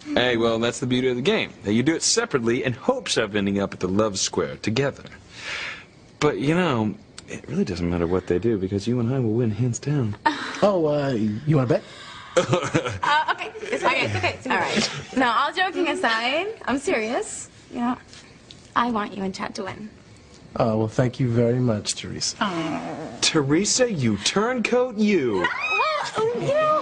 Hey, well, that's the beauty of the game. That you do it separately in hopes of ending up at the love square together. But, it really doesn't matter what they do because you and I will win hands down. You want to bet? Okay. It's okay. All right. No, all joking aside, I'm serious. I want you and Chad to win. Oh, well, thank you very much, Teresa. Teresa, you turncoat, you. Well,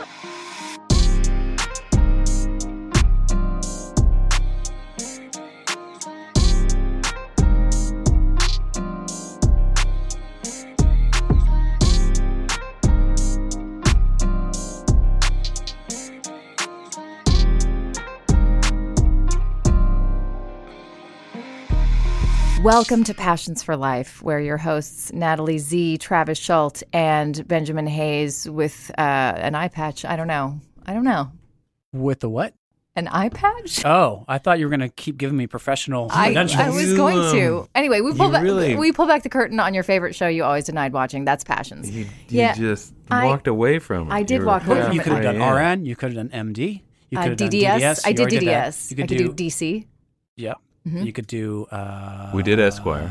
Welcome to Passions for Life, where your hosts, Natalie Z., Travis Schultz, and Benjamin Hayes with an eye patch. I don't know. With the what? An eye patch? Oh, I thought you were going to keep giving me professional credentials. I was going to. Anyway, we pull back the curtain on your favorite show you always denied watching. That's Passions. You just walked away from it. I did walk away from it. You could have done RN. You could have done MD. You could have done DDS. I did You already DDS. You I could do DC. Yeah. Mm-hmm. You could do... we did Esquire.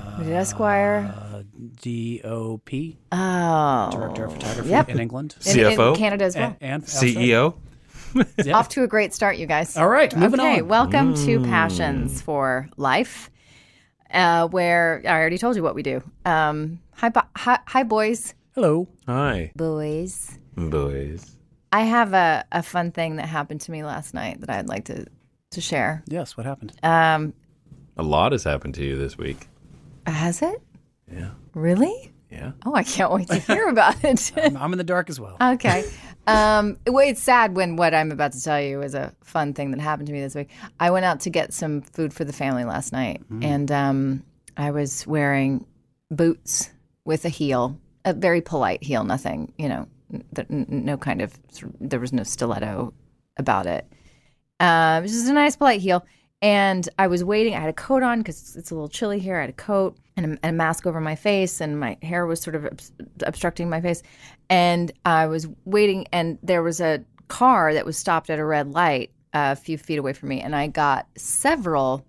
DOP. Oh. Director of Photography in England. CFO. In Canada as well. And CEO. Yeah. Off to a great start, you guys. All right, moving on. Okay, welcome to Passions for Life, where I already told you what we do. Hi, boys. Hello. Hi. Boys. I I have a fun thing that happened to me last night that I'd like to share. Yes, what happened? A lot has happened to you this week. Has it? Yeah. Really? Yeah. Oh, I can't wait to hear about it. I'm in the dark as well. Okay. It's sad when what I'm about to tell you is a fun thing that happened to me this week. I went out to get some food for the family last night, and I was wearing boots with a heel, a very polite heel, nothing, no kind of, there was no stiletto about it. It was just a nice polite heel. And I was waiting. I had a coat on because it's a little chilly here. I had a coat and a mask over my face, and my hair was sort of obstructing my face. And I was waiting, and there was a car that was stopped at a red light a few feet away from me, and I got several.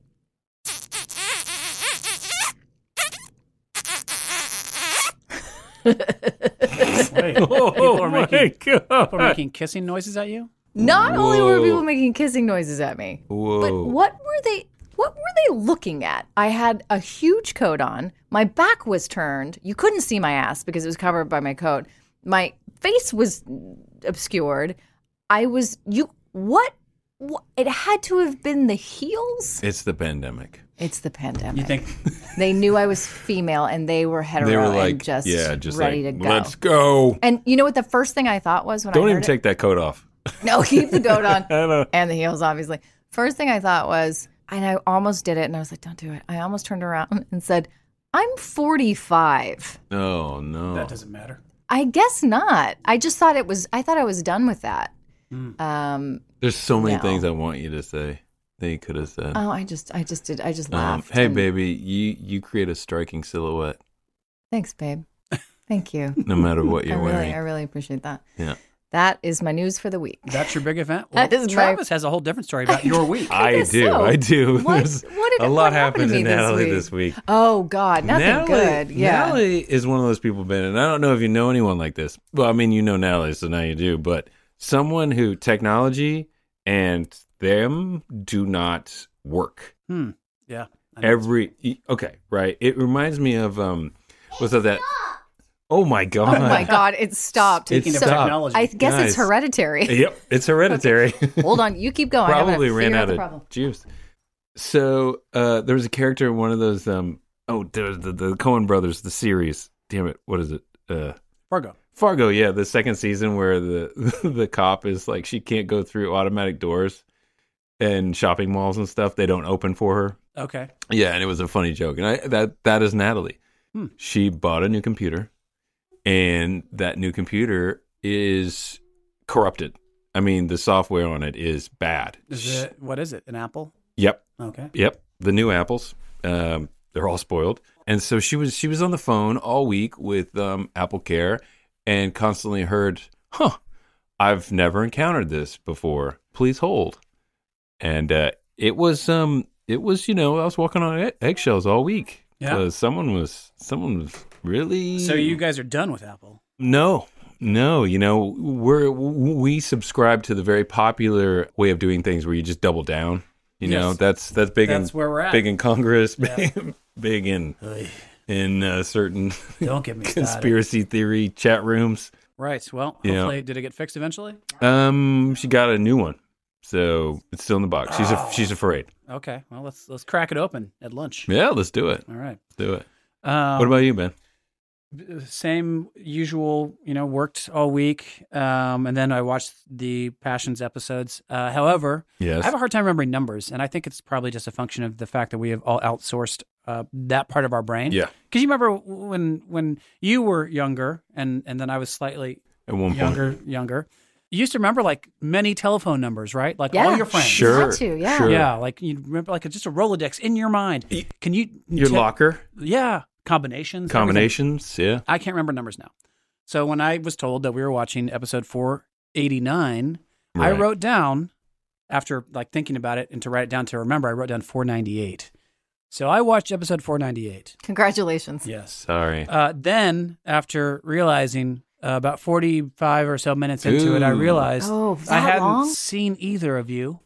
People are making kissing noises at you? Not only were people making kissing noises at me, Whoa. but what were they looking at? I had a huge coat on. My back was turned. You couldn't see my ass because it was covered by my coat. My face was obscured. What? It had to have been the heels. It's the pandemic. It's the pandemic. You think? They knew I was female and they were hetero They were like, and just just ready like, to go. let's go. And you know what the first thing I thought was when Don't I even heard take that coat off. No, keep the coat on. I know. And the heels, obviously. First thing I thought was, and I almost did it, and I was like, don't do it. I almost turned around and said, I'm 45. Oh, no. That doesn't matter. I guess not. I just thought I thought I was done with that. There's so many things I want you to say that you could have said. Oh, I just laughed. Hey, baby, you create a striking silhouette Thanks, babe. Thank you. no matter what you're wearing. I really appreciate that. Yeah. That is my news for the week. That's your big event? Well, That is Travis has a whole different story about your week. I guess do. so. I do. What There's did- a what lot happened happened to to me this Natalie week? this week. Oh, God. Nothing Natalie, good. Yeah. Natalie is one of those people, Ben, and I don't know if you know anyone like this. Well, I mean, you know Natalie, so now you do. But someone who technology and them do not work. Yeah. Okay, right. It reminds me of what's that? Oh my god! Oh, my God. It stopped. Speaking of stopped. technology. I guess Guys. it's hereditary. Yep, it's hereditary. Hold on. You keep going. Probably I'm ran gonna out figure the of problem. juice. So there was a character in one of those. The Coen Brothers, the series. Damn it, what is it? Fargo. Yeah, the second season where the cop is like she can't go through automatic doors and shopping malls and stuff. They don't open for her. Okay. Yeah, and it was a funny joke. And that is Natalie. She bought a new computer, and that new computer is corrupted. I mean, the software on it is bad. What is it? An Apple? Yep. Okay. Yep. The new Apples. They're all spoiled. And so she was on the phone all week with Apple Care and constantly heard, I've never encountered this before. Please hold. and it was I was walking on eggshells all week. Yeah. Someone was really. So you guys are done with Apple? No, we subscribe to the very popular way of doing things where you just double down. That's big. That's where we're at. Big in Congress, big in certain Don't get me conspiracy theory chat rooms. Right. Well, hopefully, did it get fixed eventually? She got a new one, so it's still in the box. She's afraid. Okay. Well, let's crack it open at lunch. Yeah, let's do it. All right. Let's do it. What about you, Ben? Same usual, worked all week, and then I watched the Passions episodes. However, yes. I have a hard time remembering numbers, and I think it's probably just a function of the fact that we have all outsourced that part of our brain. Yeah. Because you remember when you were younger, and then I was slightly At one point. younger. You used to remember like many telephone numbers, right? Like all your friends. Sure. You had to, yeah. Sure. Yeah, like you remember like just a Rolodex in your mind. Can you Your locker Yeah, combinations. combinations. Yeah. I can't remember numbers now. So when I was told that we were watching episode 489, I Right. wrote down, after like thinking about it and to write it down to remember, I wrote down 498. So I watched episode 498. Congratulations. Yes. Sorry. Then after realizing about 45 or so minutes into it, I realized I that hadn't long? seen either of you.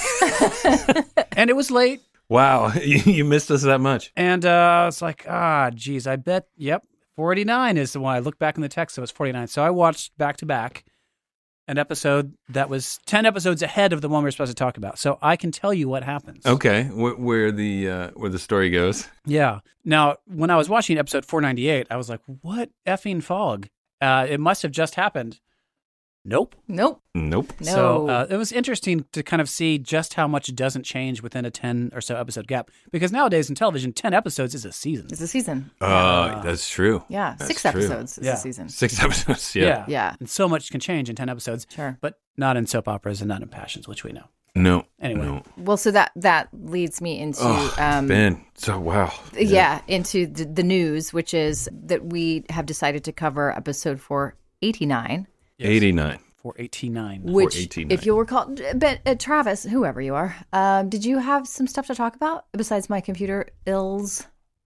And it was late. Wow, you missed us that much. And it's like, geez, I bet, 489 is the one. I looked back in the text, so it was 49. So I watched back to back an episode that was 10 episodes ahead of the one we were supposed to talk about. So I can tell you what happens. Okay, where the story goes. Yeah. Now, when I was watching episode 498, I was like, what effing fog? It must have just happened. Nope. Nope. No. So it was interesting to kind of see just how much doesn't change within a 10 or so episode gap. Because nowadays in television, 10 episodes is a season. It's a season. That's true. Yeah. That's 6 true. episodes is Yeah. a season. 6 episodes. Yeah. Yeah. And so much can change in 10 episodes. Sure. But not in soap operas and not in Passions, which we know. No. Anyway. No. Well, so that leads me into Ben. So wow. into the news, which is that we have decided to cover episode 489. 89. 489. Which, 489. if you'll recall, Travis, whoever you are, did you have some stuff to talk about besides my computer ills,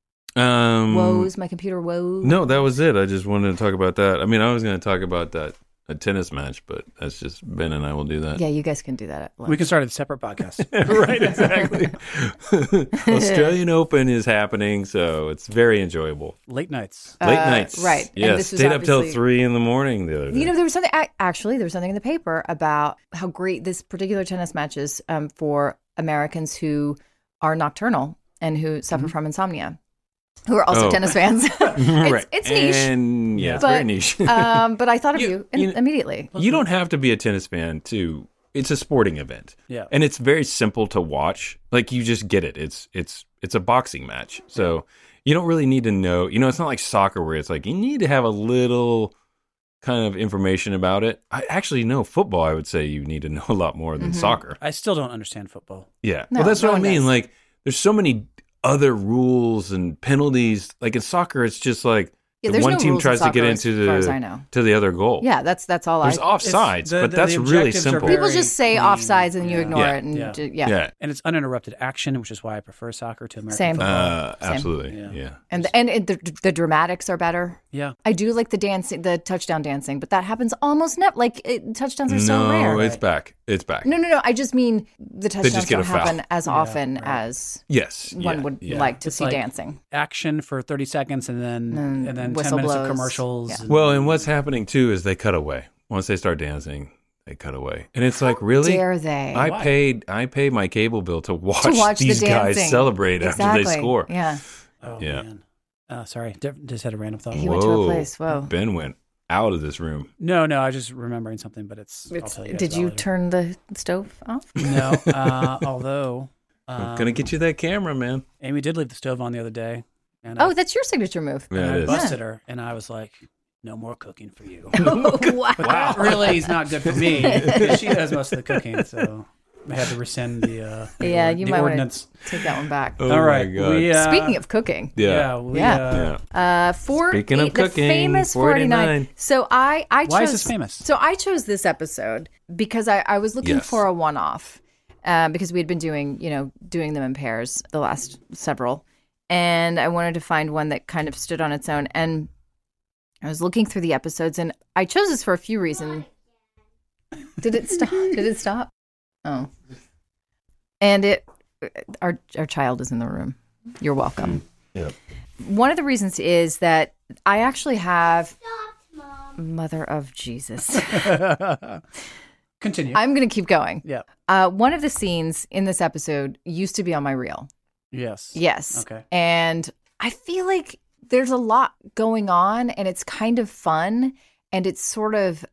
woes, my computer woes? No, that was it. I just wanted to talk about that. I mean, I was going to talk about a tennis match, but that's just Ben and I will do that. Yeah, you guys can do that at lunch. We can start a separate podcast. Right, exactly. Australian Open is happening, so it's very enjoyable. Late nights. Late nights. right. And Yes, this was stayed up till obviously- 3 in the morning the other day. You know, there was something. Actually, there was something in the paper about how great this particular tennis match is for Americans who are nocturnal and who suffer from insomnia, who are also tennis fans. Right. It's niche, And yeah, it's but very niche. but I thought of you you- immediately. You don't have to be a tennis fan to. It's a sporting event. Yeah. And it's very simple to watch. Like you just get it. It's a boxing match. So you don't really need to know. You know, it's not like soccer where it's like you need to have a little kind of information about it. I actually know football. I would say you need to know a lot more than soccer. I still don't understand football. Yeah. No, well, that's no what I one mean. does. Like there's so many other rules and penalties. Like in soccer, it's just like Yeah, the there's one no team rules in tries to get soccer into as far as I know. to the other goal. Yeah, that's all There's I. offsides, the- but the that's really objectives are simple. very- People just say clean. offsides and you Yeah. ignore Yeah. it, and Yeah. Yeah. And it's uninterrupted action, which is why I prefer soccer to American Same. football. Absolutely. Yeah. Yeah. And the dramatics are better. Yeah. I do like the dancing, the touchdown dancing, but that happens almost never. Like touchdowns are so rare. No, it's back. It's back. No. I just mean the touchdowns just get don't a foul. happen as often as Yes. one yeah, would yeah. like to It's see like- dancing. Action for 30 seconds and then 10 whistle minutes of blows. commercials. Yeah. and- Well, and what's happening too is they cut away. Once they start dancing, they cut away. And it's like, really? Dare they? I paid my cable bill to watch the these guys dancing. celebrate Exactly. after they score. Yeah. Oh, Yeah. man. Sorry. Just had a random thought. He went to a place. Whoa. Ben went out of this room. No, I was just remembering something, but I'll tell you guys Did about you later. turn the stove off? No, although I'm gonna get you that camera, man. Amy did leave the stove on the other day. And Oh, that's your signature move. and Yeah, I it is. busted her, and I was like, no more cooking for you. Wow. But that really is not good for me because she does most of the cooking, so I had to rescind the Yeah, you the might want ordinance. to take that one back. Oh All right, my God. we Speaking of cooking, Yeah. we, Yeah. Yeah. Speaking of the cooking, famous 489. So I chose. Why is this famous? So I chose this episode because I was looking Yes. for a one-off, because we had been doing them in pairs the last several, and I wanted to find one that kind of stood on its own. And I was looking through the episodes, and I chose this for a few reasons. Did it stop? Did it stop? Oh, and our child is in the room. You're welcome. Yeah. One of the reasons is that I actually have Mother of Jesus. Continue. I'm going to keep going. Yeah. One of the scenes in this episode used to be on my reel. Yes. Yes. Okay. And I feel like there's a lot going on, and it's kind of fun, and it's sort of,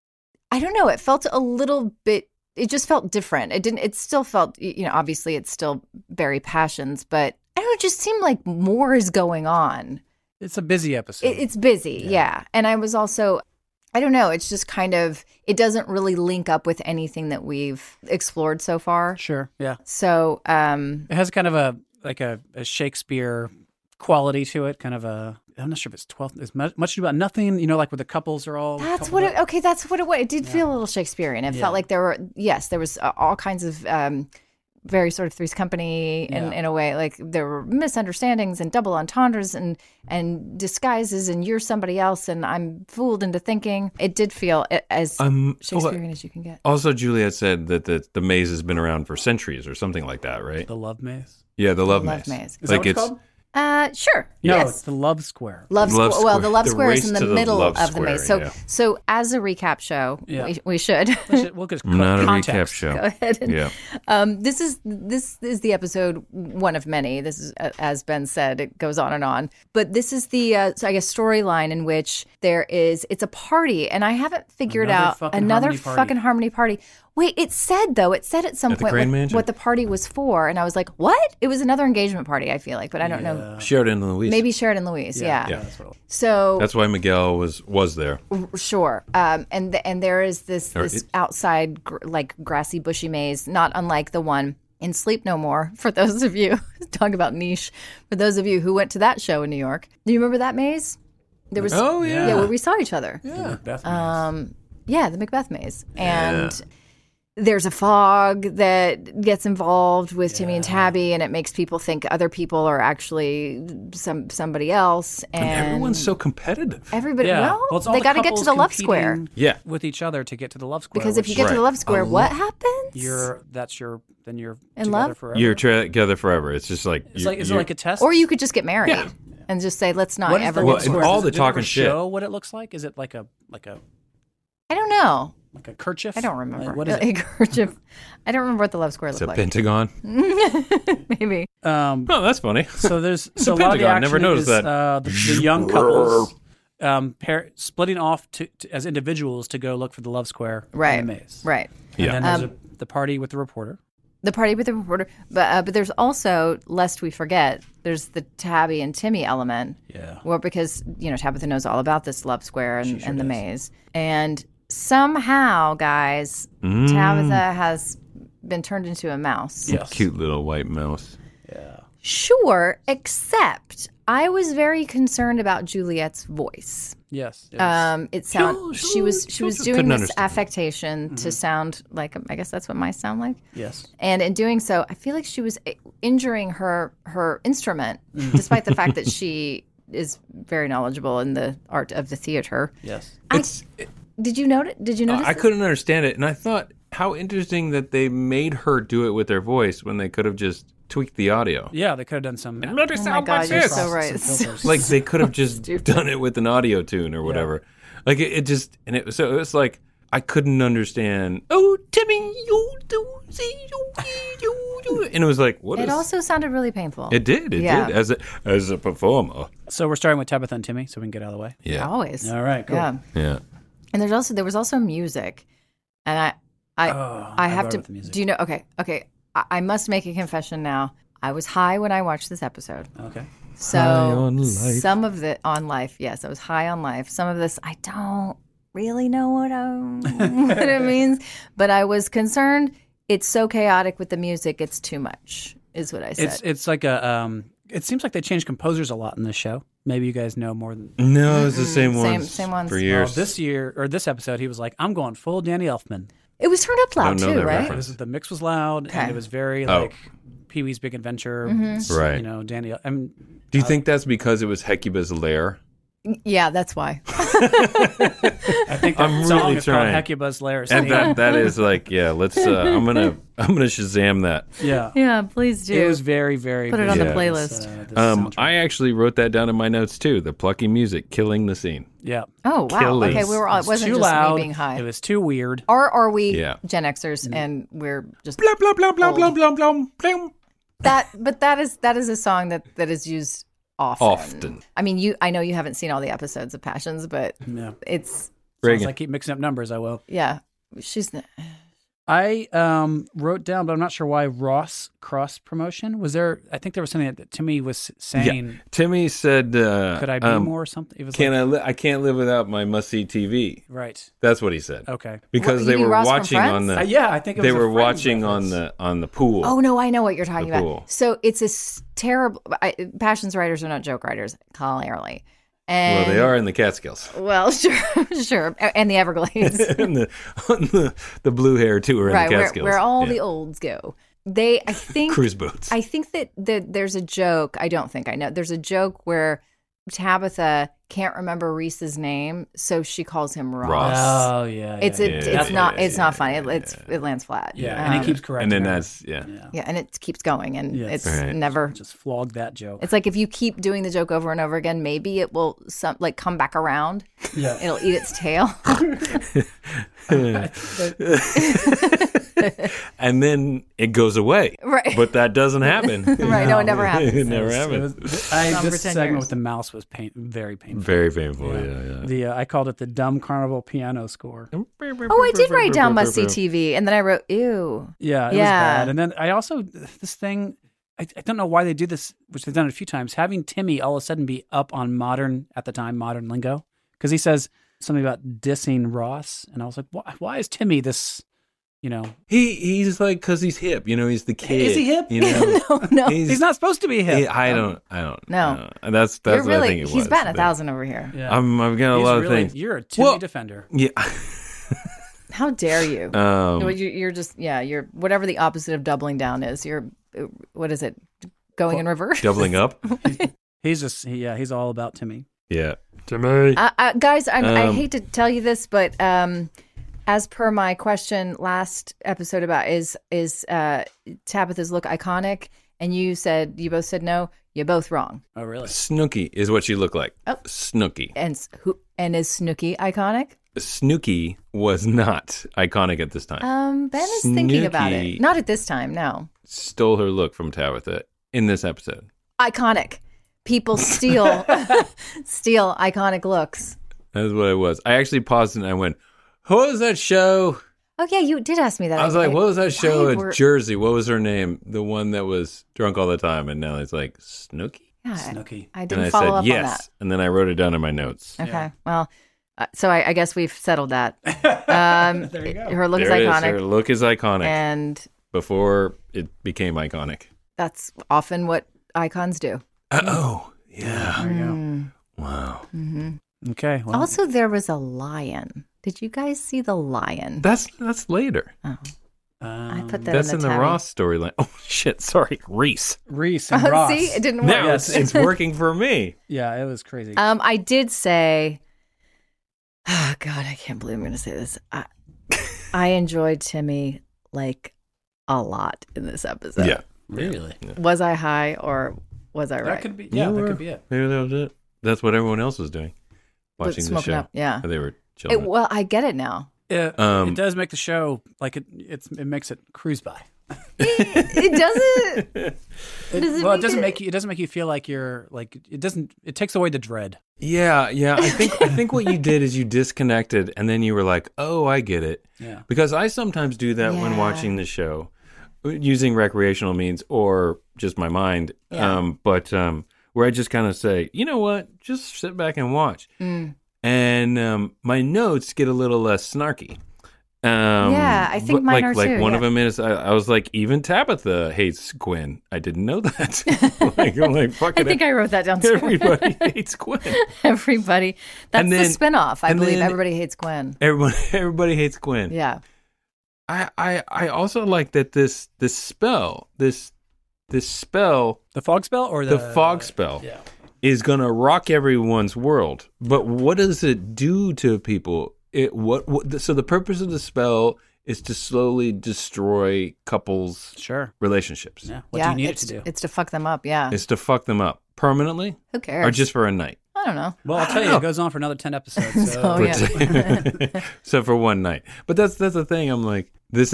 I don't know, it felt a little bit, it just felt different. It still felt, obviously it's still Barry Passions, but I don't know, it just seemed like more is going on. It's a busy episode. It's busy, yeah. And I was also, I don't know, it's just kind of, it doesn't really link up with anything that we've explored so far. Sure, yeah. So, it has kind of a Shakespeare quality to it, kind of I'm not sure if it's 12th, it's much about nothing, like where the couples are all. That's what it was. It did feel a little Shakespearean. It felt like there was all kinds of very sort of Three's Company in a way. Like there were misunderstandings and double entendres and disguises, and you're somebody else, and I'm fooled into thinking. It did feel as Shakespearean as you can get. Also, Juliet said that the maze has been around for centuries or something like that, right? The Love Maze? Yeah, the Love Maze. Is that what it's called? Sure. No, yes. it's the Love Square. Well, the Love Square is in the middle Love of the maze. Square, So as a recap show, we should. We'll just Not a recap context. show. Go ahead. Yeah. This is the episode, one of many. This is, as Ben said, it goes on and on. But this is the so I guess storyline in which it's a party, and I haven't figured out another fucking harmony party. Wait, it said at some point what the party was for, and I was like, what? It was another engagement party, I feel like, but I don't know. Sheridan and Louise. Maybe Sheridan Louise, yeah. That's what So that's why Miguel was there. Sure. And there is this outside like grassy bushy maze, not unlike the one in Sleep No More, for those of you, talk about niche, for those of you who went to that show in New York. Do you remember that maze? There was where we saw each other. Yeah. The Macbeth maze. The Macbeth maze. And there's a fog that gets involved with Timmy and Tabby, and it makes people think other people are actually somebody else. And everyone's so competitive. Everybody, it's all they the got to get to the Love couples Square. competing with each other to get to the Love Square. Because if you get to the Love Square, what happens? You're in together love forever. You're together forever. It's just like is it like a test? Or you could just get married and just say, let's not ever. Well, and all the talking shit. Show what it looks like? Is it like a? I don't know. Like a kerchief? I don't remember. Like, what is it? A kerchief. I don't remember what the Love Square looked like. It's a pentagon. Maybe. Oh, that's funny. So there's It's a a lot of the pentagon. action Never noticed is, that. The young couples splitting off to as individuals to go look for the Love Square in the maze. Right. And then there's the party with the reporter. The party with the reporter, but there's also, lest we forget, there's the Tabby and Timmy element. Yeah. Well, because Tabitha knows all about this Love Square and the maze, and somehow, guys, Tabitha has been turned into a mouse. Yes. Cute little white mouse. Yeah. Sure, except I was very concerned about Juliet's voice. Yes. She was doing this affectation to sound like, I guess that's what mice sound like. Yes. And in doing so, I feel like she was injuring her instrument, despite the fact that she is very knowledgeable in the art of the theater. Yes. Did you notice? I couldn't understand it, and I thought how interesting that they made her do it with their voice when they could have just tweaked the audio. Yeah, they could have done some. Oh my God, you're so right. Like they could have just done it with an audio tune or whatever. Like it just, and it was like I couldn't understand. Oh, Timmy, you do see you, and it was like what? It also sounded really painful. It did. It did as a performer. So we're starting with Tabitha and Timmy, so we can get out of the way. Yeah, always. All right, cool. Yeah. And there was also music, and I have to. Do you know? Okay. I must make a confession now. I was high when I watched this episode. Okay. So high on life. Some of it on life, yes, I was high on life. Some of this I don't really know what it means, but I was concerned. It's so chaotic with the music; it's too much, is what I said. It's like a. It seems like they change composers a lot in this show. Maybe you guys know more than. No, it's the same ones. Same ones For years. Well, this episode, he was like, "I'm going full Danny Elfman." It was turned up loud Don't know too, that right? reference. The mix was loud, Okay. and it was very Oh. like Pee-wee's Big Adventure. Right. You know, Danny. Do you think that's because it was Hecuba's lair? Yeah, that's why. I think that I'm song really is called trying. Hecuba's Lair. And that is like, yeah, let's I'm gonna Shazam that. yeah. Yeah, please do. It was very, very. Put it on the good, playlist. this soundtrack. I actually wrote that down in my notes too. The plucky music killing the scene. yeah. Oh wow. Killing. Okay, we were all. It wasn't too just loud. me being high. It was too weird. Or are we Yeah. Gen Xers and we're just Blah blah blah blah blah Old. blah blah blah. that? But that is a song that is used often. Often. I mean, I know you haven't seen all the episodes of Passions, but Yeah. it's Sounds Reagan. like I keep mixing up numbers. I will. yeah. She's I wrote down, but I'm not sure why. Ross cross promotion was there. I think there was something that Timmy was saying. Timmy said, Could I be more or something? It was I can't live without my must see TV. right. That's what he said. Okay. Because What, they you mean were Ross from watching on Friends? the Yeah, I think it was they a were Friends watching reference. on the pool. Oh no, I know what you're talking The about. pool. So it's a terrible. Passions writers are not joke writers, clearly. And Well, they are in the Catskills. Well, sure, and the Everglades, And the blue hair too are in right? the Where, Catskills. where all Yeah. the olds go. I think, cruise boats. I think that there's a joke. I don't think I know. There's a joke where Tabitha can't remember Reese's name, so she calls him Ross. Ross. Oh yeah. It's yeah, it's yeah, not yeah, it's not funny. It lands flat. yeah, and he keeps correcting. and then her. that's yeah. yeah, and it keeps going, and Yes. it's Right. never. Just flog that joke. It's like if you keep doing the joke over and over again, maybe it will come back around. Yeah. It'll eat its tail. and then it goes away. Right. But that doesn't happen. Right, no, it never happens. It never It happens. was- Some this for 10 segment years. with the mouse was very painful. Very painful. Yeah. The I called it the dumb carnival piano score. Oh, I did write down must see TV, and then I wrote ew. Yeah, it was Yeah. bad. And then I also this thing. I don't know why they do this, which they've done it a few times. Having Timmy all of a sudden be up on modern lingo, because he says something about dissing Ross, and I was like, why is Timmy this? You know, He's like, because he's hip. You know, he's the kid. Is he hip? You know, No, he's not supposed to be hip. I don't. No. And that's you're what really. I think it was. He's batting 1,000 over here. Yeah. I've got a He's lot of really- things. You're a Timmy Well- defender. Yeah. How dare you? You're just you're whatever the opposite of doubling down is. You're what is it? Going in reverse. Doubling up. He's all about Timmy. Yeah. Timmy. Guys, I hate to tell you this, but as per my question last episode about is Tabitha's look iconic, and you both said no. You're both wrong. Oh, really? Snooky is what she looked like. Oh. Snooky. And is Snooki iconic? Snooky was not iconic at this time. Ben is thinking about Snooki- it. Not at this time. No. Stole her look from Tabitha in this episode. Iconic. People steal iconic looks. That's what it was. I actually paused and I went, "What was that show?" Oh yeah, you did ask me that. I was like, "What was that show why in were- Jersey? What was her name? The one that was drunk all the time." And now it's like Snooky. Yeah, Snooki. I And didn't I follow said up yes, and then I wrote it down in my notes. on that. Okay. Well, so I guess we've settled that. There you go. Her look There is it is. iconic, Her look is iconic and before it became iconic. that's often what icons do. Oh, yeah. There you Wow. go. Okay. Well, Also, there was a lion. Did you guys see the lion? That's later. I put that That's in in the the tabby. Ross storyline. Oh shit! Sorry, Reese. Reese and Ross. See, it didn't work. Now Yes. it's working for me. Yeah, it was crazy. I did say, oh God, I can't believe I'm going to say this. I enjoyed Timmy like a lot in this episode. Yeah. Really? Was I high or was I That right? could be. Yeah, You that were. could be it. Maybe that was it. That's what everyone else was doing, But watching the smoking show. up, yeah. They were chilling. Well, I get it now. It does make the show like it makes it cruise by. It doesn't. Well, it doesn't make you. It doesn't make you feel like you're like. It doesn't. It takes away the dread. Yeah. I think what you did is you disconnected, and then you were like, "Oh, I get it." Yeah. Because I sometimes do that when Yeah. watching the show, using recreational means or just my mind. Yeah. But where I just kind of say, you know what, just sit back and watch, and my notes get a little less snarky. Yeah, I think but mine are like too, one yeah. of them is I was like, even Tabitha hates Gwen. I didn't know that. I'm like, fuck I it. think I wrote that down too. Everybody hates Gwen. Everybody. That's And the then- spinoff. I and believe then- everybody hates Gwen. Everybody hates Gwen. Yeah. I also like that this spell, the fog spell or the fog spell is going to rock everyone's world. But what does it do to people? So the purpose of the spell is to slowly destroy couples' relationships. Yeah. What do you need it to do? It's to fuck them up, yeah. It's to fuck them up permanently? Who cares? Or just for a night? I don't know. Well, I'll tell you, it goes on for another 10 episodes. So for one night. But that's the thing. I'm like, this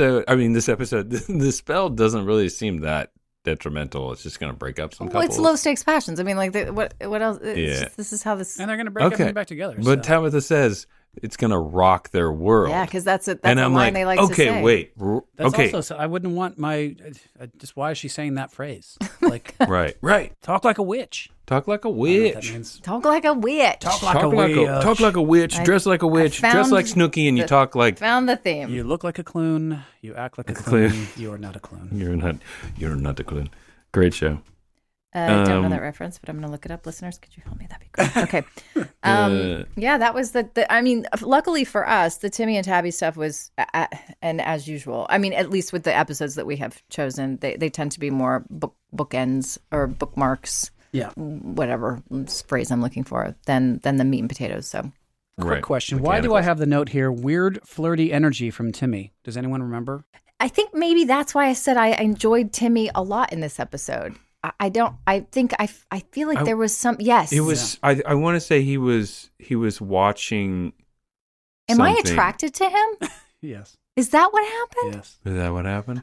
the spell doesn't really seem that detrimental. It's just going to break up some couples. Well, it's low stakes passions. I mean, like, what else? This is how this. And they're going to break everything back together. But Tabitha says it's going to rock their world. Yeah, because that's it. And That's I'm the line like, they like to say. okay, wait. That's also, I wouldn't want just why is she saying that phrase? Like, right. Talk like a witch. Talk like a witch. Talk like a witch. Talk like a witch. Talk like a witch. Dress like a witch. Dress like Snooki, and you talk like. Found the theme. You look like a clune. You act like a clune. You are not a clune. You're not a clune. Great show. I don't know that reference, but I'm going to look it up. Listeners, could you help me? That'd be great. Okay. Yeah, that was I mean, luckily for us, the Timmy and Tabby stuff was, and as usual, I mean, at least with the episodes that we have chosen, they tend to be more bookends or bookmarks. Yeah. Whatever phrase I'm looking for than the meat and potatoes. So. Quick question. Why do I have the note here? Weird, flirty energy from Timmy. Does anyone remember? I think maybe that's why I said I enjoyed Timmy a lot in this episode. I feel like there was some. Yes, it was. Yeah. I want to say he was watching. Am I attracted to him? Yes. Is that what happened? Yes. Is that what happened?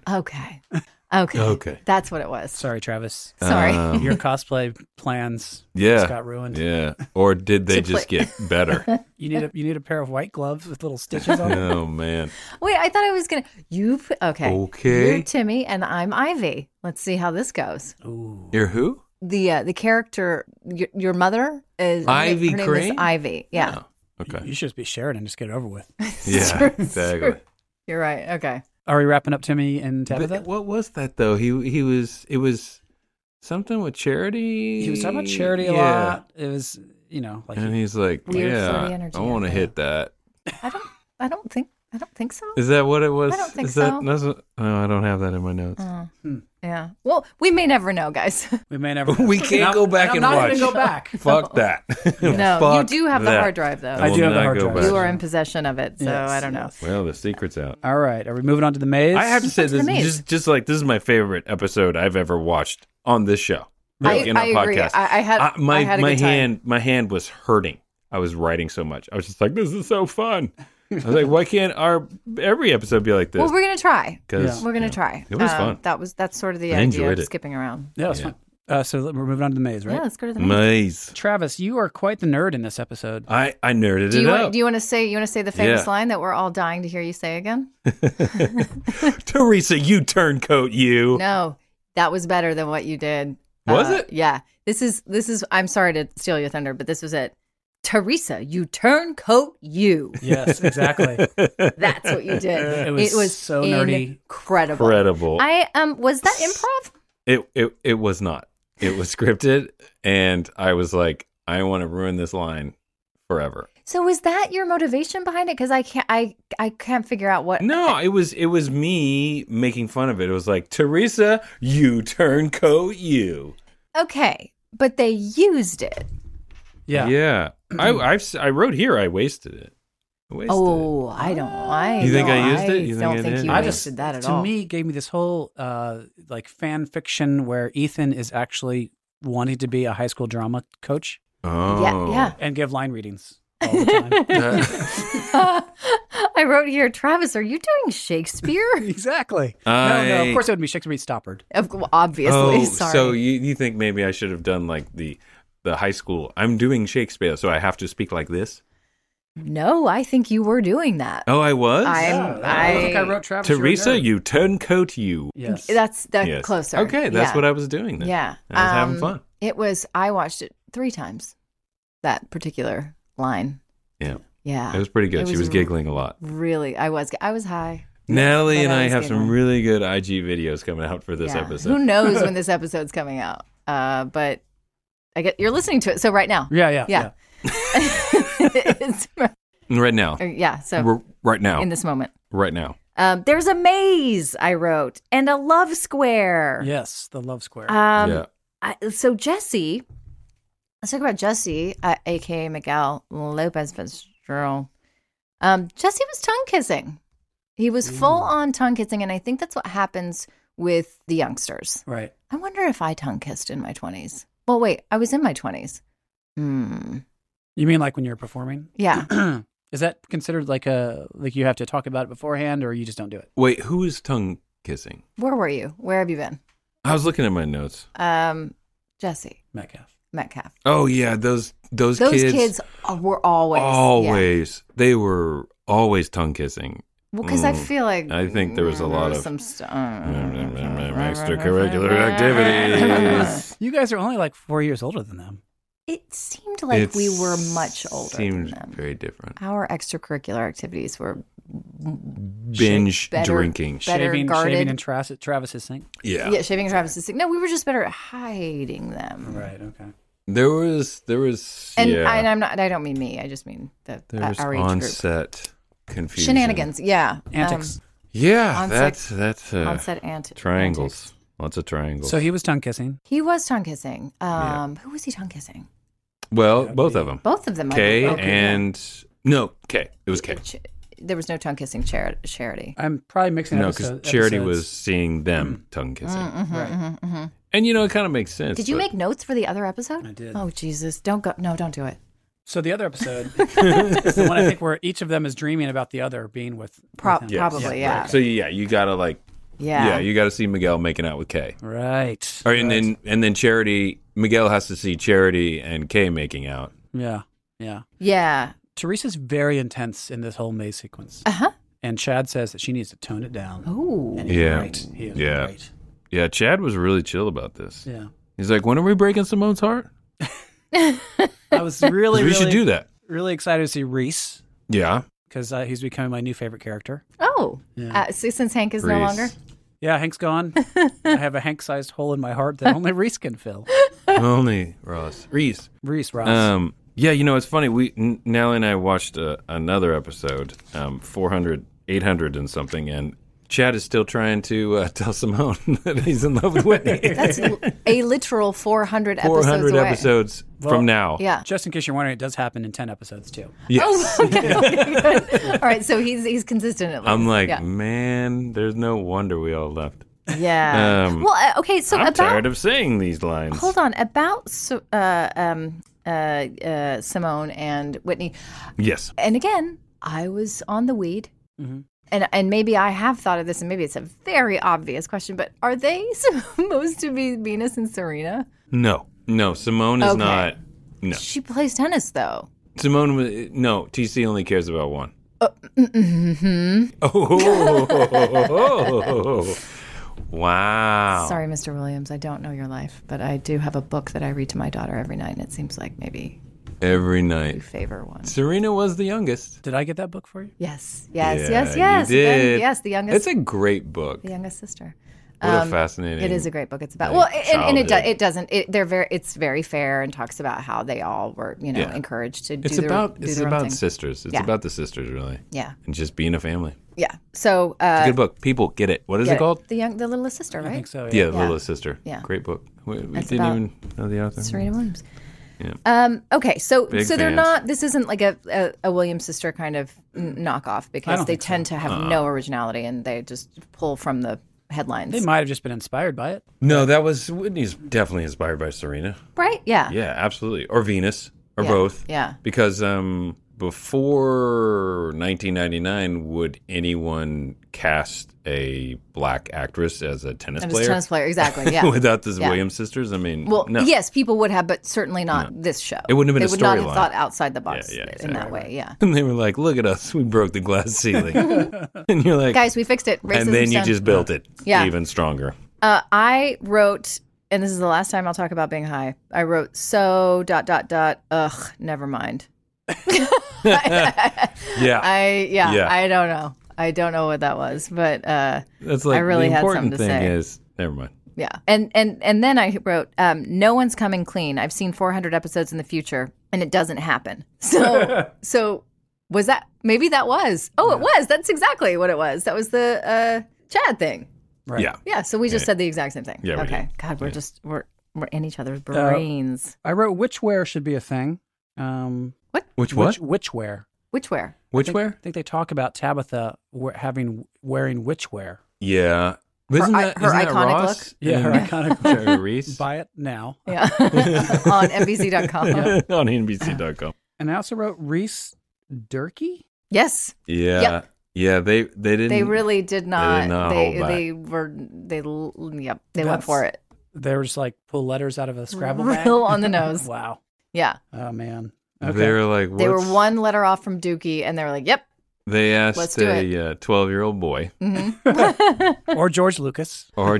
Okay. That's what it was. Sorry, Travis. Sorry. Your cosplay plans just got ruined. Yeah. Or did they just get better? You need a pair of white gloves with little stitches on them. Oh man. Wait, I thought I was gonna. Okay. Okay. You're Timmy and I'm Ivy. Let's see how this goes. Ooh. You're who? The character. Your mother is Ivy her name Crane. Is Ivy. Yeah. Oh, okay. You should just be Sheridan and just get it over with. Yeah. Exactly. You're right. Okay. Are we wrapping up Timmy and Tabitha? But what was that though? It was something with charity. He was talking about charity a lot. It was, like, and he's like, weird I want to hit that. I don't think so. Is that what it was? I don't think so. I don't have that in my notes. Yeah. Well, we may never know, guys. We may never. We can't go back and watch. I'm not going to go back. Fuck that. No, Fuck you do have the that. hard drive, though. I do have the hard drive. You are in possession of it, so I don't know. Well, the secret's out. All right. Are we moving on to the maze? I have to say this, just like this is my favorite episode I've ever watched on this show. In our agree. podcast. I had a good time. My hand was hurting. I was writing so much. I was just like, this is so fun. I was like, why can't every episode be like this? Well, we're gonna try. We're gonna try. It was fun. That's sort of the I idea enjoyed of it. skipping around. Yeah, it was fun. So we're moving on to the maze, right? Yeah, let's go to the maze. Travis, you are quite the nerd in this episode. I nerded it up. Do you want to say the famous line that we're all dying to hear you say again? Teresa, you turncoat, you. No, that was better than what you did. Was it? Yeah. This is. I'm sorry to steal your thunder, but this was it. Teresa, you turncoat, you. Yes, exactly. That's what you did. It was so nerdy. Incredible. Was that improv? It was not. It was scripted, and I was like, I want to ruin this line forever. So was that your motivation behind it? Because I can't figure out what. No, it was me making fun of it. It was like, Teresa, you turncoat, you. Okay, but they used it. Yeah. Yeah. I wrote here I wasted it. I don't. You think I used it? You don't think you I wasted that at all. To me, it gave me this whole like fan fiction where Ethan is actually wanting to be a high school drama coach. Oh. Yeah. And give line readings all the time. I wrote here, Travis, are you doing Shakespeare? Exactly. No, of course it would be Shakespeare Stoppard. Obviously. Oh, sorry. so you think maybe I should have done like the high school. I'm doing Shakespeare, so I have to speak like this? No, I think you were doing that. Oh, I was? I think I wrote Travis. Teresa, you turncoat, you. Yes. That's yes. Closer. Okay, that's what I was doing then. Yeah. I was having fun. I watched it 3 times, that particular line. Yeah. Yeah. It was pretty good. She was giggling a lot. Really, I was hie. Natalie and I have some really good IG videos coming out for this episode. Who knows when this episode's coming out? But you're listening to it, so right now. Yeah. Right now. Yeah, so right now. in this moment. Right now. There's a maze, I wrote, and a love square. Yes, the love square. Yeah. So Jesse, let's talk about Jesse, a.k.a. Miguel Lopez Fitzgerald. Jesse was tongue kissing. He was full on tongue kissing, and I think that's what happens with the youngsters. Right. I wonder if I tongue kissed in my 20s. Well, wait, I was in my 20s. You mean like when you're performing? Yeah. Is that considered like you have to talk about it beforehand, or you just don't do it? Wait, who is tongue kissing? Where were you? Where have you been? I was looking at my notes. Jesse Metcalf. Oh yeah, those kids were always. They were always tongue kissing. Well, because I feel like I think there was a lot of some extracurricular activities. You guys are only like 4 years older than them. It seemed like we were much older than them. Very different. Our extracurricular activities were Binge better- drinking. better Shaving guarded. in Travis's sink. Yeah. Shaving Travis's sick. No, we were just better at hiding them. Right. Okay. There was And yeah. I'm not. I don't mean me. I just mean there was our age group. on-set confusion. Shenanigans. Yeah. Antics. Yeah, On-set- that's On-set antics. triangles. Lots of triangles. So he was tongue kissing. He was tongue kissing. Yeah. Who was he tongue kissing? well, both of them. Both of them. I Kay think. and no, Kay. It was Kay. There was no tongue kissing. Charity. I'm probably mixing No, episodes. because Charity was seeing them tongue kissing. Right. And it kind of makes sense. Did you but- make notes for the other episode? I did. Oh Jesus! Don't go. No, don't do it. So the other episode is the one I think where each of them is dreaming about the other being with him. Yes. Probably, yeah. Right. So you gotta you gotta see Miguel making out with Kay. Right. Or, and then Charity, Miguel has to see Charity and Kay making out. Yeah. Yeah. Yeah. Teresa's very intense in this whole maze sequence. Uh-huh. And Chad says that she needs to tone it down. Ooh. And he's Yeah. right. He is Yeah. right. Yeah, Chad was really chill about this. Yeah. He's like, when are we breaking Simone's heart? I was really, We should do that. really excited to see Reese Yeah. because he's becoming my new favorite character. Oh. Yeah. So since Hank is no Reese. longer. Yeah, Hank's gone. I have a Hank-sized hole in my heart that only Reese can fill. Only Ross. Reese. Reese Ross. Yeah, it's funny. Nally and I watched another episode, 400, 800 and something, and Chad is still trying to tell Simone that he's in love with Whitney. That's a literal 400 episodes 400 away. episodes from now. Yeah. Just in case you're wondering, it does happen in 10 episodes too. Yes. All right. So he's consistent at least. I'm like, yeah. man, there's no wonder we all left. Yeah. well, okay. So I'm about tired of saying these lines. hold on about Simone and Whitney. Yes. And again, I was on the weed. And maybe I have thought of this, and maybe it's a very obvious question, but are they supposed to be Venus and Serena? No. Simone is Okay. not. No. She plays tennis, though. Simone was. No. TC only cares about one. Oh. Wow. Sorry, Mr. Williams, I don't know your life, but I do have a book that I read to my daughter every night, and it seems like maybe Every you night. favor one. Serena was the youngest. Did I get that book for you? Yes. Yeah, Yes. you did. Yes, the youngest. It's a great book. the youngest sister. What a fascinating. It is a great book. It's about like, and it childhood. it doesn't. It's very fair and talks about how they all were Yeah. encouraged to It's do about their own thing. sisters. It's Yeah. about the sisters, really, Yeah, and just being a family. yeah. So Good book. People get it. What is get it called? The littlest sister, right? I think so. Yeah, Yeah. Little Sister. Yeah. Great book. We It's didn't about even know the author. Serena Williams. Yeah. Okay, so Big they're fans. not. This isn't like a Williams sister kind of knockoff because don't they think so. tend to have no originality and they just pull from the headlines. They might have just been inspired by it. No, that was Whitney's definitely inspired by Serena. Right? Yeah. Yeah, absolutely. Or Venus, or Yeah. both. Yeah. Because before 1999, would anyone cast a black actress as a tennis And as a player? tennis player, exactly. Yeah. Without the Yeah. Williams sisters? I mean, Well, no. yes, people would have, but certainly not this show. It wouldn't have been They a would not have storyline. thought outside the box Yeah, in that exactly. way. Yeah. And they were like, look at us. We broke the glass ceiling. And you're like, Guys, we fixed it. Racism's and then you done. just built it Yeah. even stronger. I wrote, and this is the last time I'll talk about being high. I wrote, ugh, never mind. Yeah. Yeah. I don't know. I don't know what that was, but That's like I really the had important something to thing say. is, never mind. yeah. And then I wrote, no one's coming clean. I've seen 400 episodes in the future, and it doesn't happen. So Was that? Maybe that was. Oh, it was. That's exactly what it was. That was the Chad thing. Right. Yeah. Yeah. So we just said the exact same thing. Yeah, we Okay. did. God, we're in each other's brains. I wrote witchwear should be a thing. Which what? Witchwear. Whichwear? Whichwear? I think they talk about Tabitha wearing witchwear. Yeah. Her Isn't that iconic Ross? look? Yeah, her And iconic Jerry Reese Buy it now. Yeah. On NBC.com. on NBC.com. And I also wrote Reese Durkee. Yes. Yeah. Yep. Yeah, they didn't. They really did not. hold back. They went That's- for it. They were just like pull letters out of a Scrabble bag. Real on the nose. Wow. Yeah. Oh man. They were like, They were what's- one letter off from Dookie, and they were like, "Yep." They Let's asked do a 12-year-old boy, Or George Lucas. or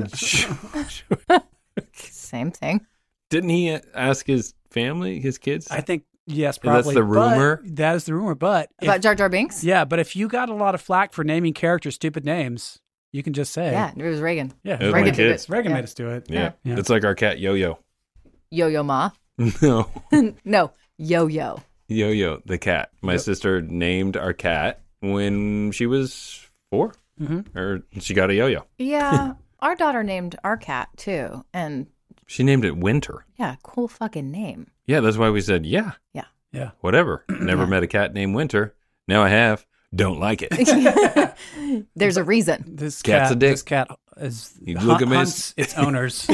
Same thing. didn't he ask his family, his kids? I think yes, That's probably. the rumor? But that is the rumor. But About Jar Jar Binks? yeah, but if you got a lot of flack for naming characters stupid names, you can just say Yeah, it was Reagan. yeah. It was my Reagan did kids. it. Reagan Yeah. made us do it. Yeah. Yeah. It's like our cat Yo-Yo. Yo-Yo Ma. No. No, Yo-Yo. Yo-Yo, the cat. My sister named our cat when she was 4. Mhm. Or she got a yo-yo. Yeah, our daughter named our cat too, and She named it Winter. yeah, cool fucking name. Yeah, that's why we said, yeah, Yeah. whatever. Never met a cat named Winter. Now I have. Don't like it. There's a reason. This Cat's cat. a dick. This cat is You look at me, hunts its owners.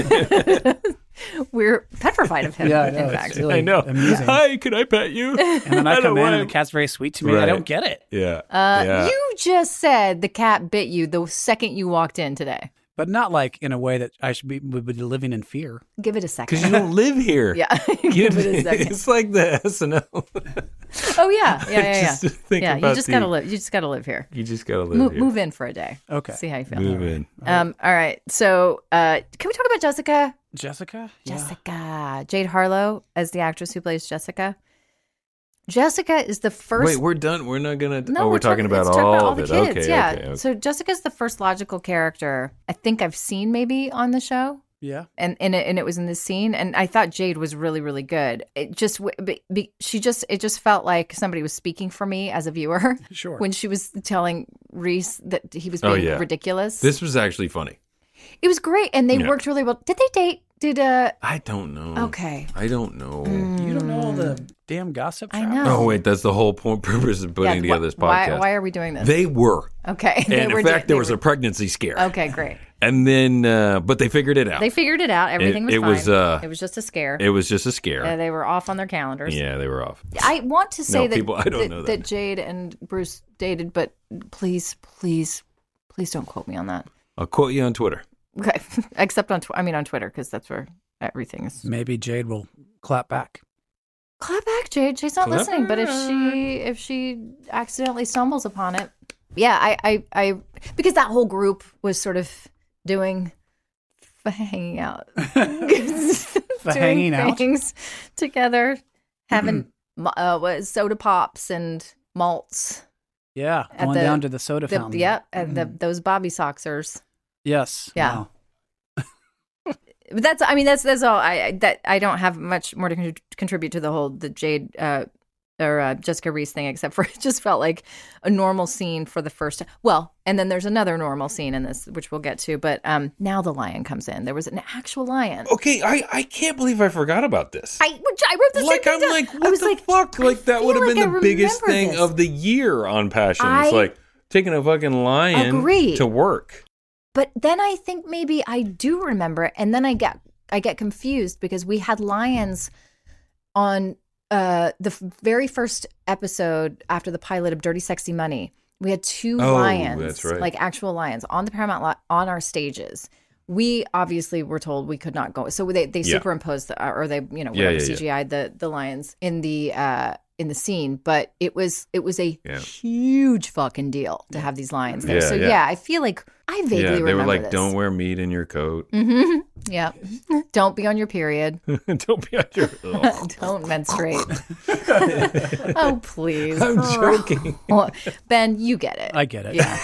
We're petrified of him. Yeah, I know. In It's fact, really I know. amusing. Hi, can I pet you? And then I don't come in wanna- and the cat's very sweet to me. I Right. don't get it. Yeah. yeah. You just said the cat bit you the second you walked in today. But not like in a way that I would be living in fear. Give it a second. Because you don't live here. Yeah, give it a second. It's like the SNL. Oh yeah, yeah. Just think Yeah, you about just the- gotta live. You just gotta live here. You just gotta live Move, here. move in for a day. Okay. See how you feel. Move in. All right. So, can we talk about Jessica? Jessica? Jessica. Jade Harlow as the actress who plays Jessica. Jessica is the first. Wait, we're done. We're not gonna. No, we're talking about let's all talk about of it. the kids. Okay, yeah. okay. So Jessica's the first logical character I think I've seen maybe on the show. Yeah. And it was in this scene, and I thought Jade was really, really good. It just it just felt like somebody was speaking for me as a viewer. Sure. When she was telling Reese that he was Oh, being yeah. ridiculous. This was actually funny. It was great, and they Yeah. worked really well. Did they date? I don't know. Okay. I don't know. You don't know all the damn gossip. I Travis? know. Oh wait, that's the whole point purpose of putting together this podcast. Why are we doing this? They were, Okay. and in fact, there was a pregnancy scare. Okay, great. And then, but they figured it out. They figured it out. Everything was It fine. was, it was just a scare. It was just a scare. They were off on their calendars. Yeah, they were off. I want to say No, that people- I don't know that. Jade and Bruce dated, but please don't quote me on that. I'll quote you on Twitter. Okay, except on on Twitter because that's where everything is. Maybe Jade will clap back. Clap back, Jade. She's not Clap listening, but if she accidentally stumbles upon it, yeah, I because that whole group was sort of doing hanging out, doing hanging out? things together, having soda pops and malts. Yeah. At Going the- down to the soda fountain. Yeah, and those Bobby Soxers. Yes. Yeah. Wow. But that's all. I don't have much more to contribute to the Jade or Jessica Reese thing, except for it just felt like a normal scene for the first. Well, and then there's another normal scene in this, which we'll get to. But now the lion comes in. There was an actual lion. Okay, I can't believe I forgot about this. I wrote the Like same I'm thing like, down. what I was the like, fuck? I Like that would feel have been like the I biggest remember thing this. of the year on Passions. I Like taking a fucking lion agree. to work. But then I think maybe I do remember it, and then I get confused because we had lions on the very first episode after the pilot of Dirty Sexy Money. We had two lions, that's right. like actual lions, on the Paramount lot on our stages. We obviously were told we could not go, so they superimposed or they CGI'd the lions in the scene, but it was a huge fucking deal to have these lions there. Yeah, So yeah. I feel like I vaguely Yeah, they remember were like, this. "Don't wear meat in your coat. Mm-hmm. Yeah. Don't be on your period. Don't be on your." Ugh. Don't menstruate. Oh, please. I'm joking. Well, Ben, you get it. I get it. Yeah.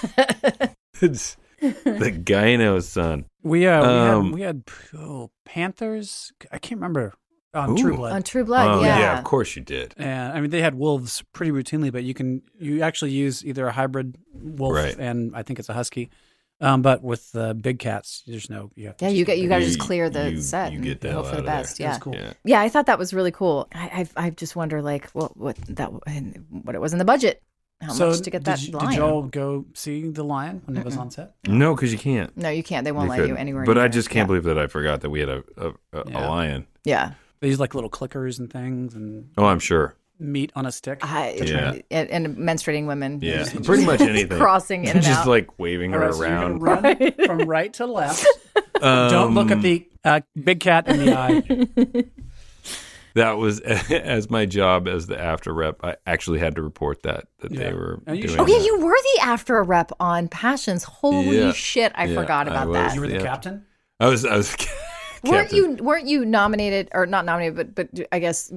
It's the gyno son. We had Panthers. I can't remember. on True Blood. On True Blood, Oh, yeah. of course you did. And I mean, they had wolves pretty routinely, but you actually use either a hybrid wolf Right. and I think it's a husky. But with big cats, there's no. You have to You got to just You- clear the you- set you and get the hope hell for the out of there. best. Yeah, That's cool. Yeah. I thought that was really cool. I just wonder like what it was in the budget. How So much to get that did lion? y'all go see the lion when it was on set? No, because you can't. No, you can't. They won't You let you couldn't. anywhere. But near I it. just can't believe that I forgot that we had a Yeah. lion. Yeah. They use like little clickers and things and Oh, I'm sure. meat on a stick. Yeah. And menstruating women. Yeah, Just pretty much anything. crossing in and Just out. like waving her All right, so you're gonna around. run from right to left. Don't look at the big cat in the eye. That was as my job as the after rep. I actually had to report that they were And you doing. should- Oh yeah, that. you were the after a rep on Passions. Holy Yeah. shit, I Yeah, forgot I about was. that. You were the Yeah. captain. I was. Weren't you nominated or not nominated? But I guess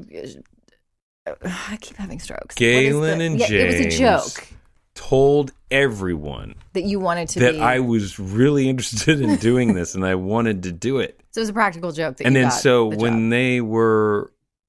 I keep having strokes. What is Galen the- and yeah, it was a James joke told everyone that you wanted to that be. I was really interested in doing this and I wanted to do it. So it was a practical joke that And you then got so the when job. they were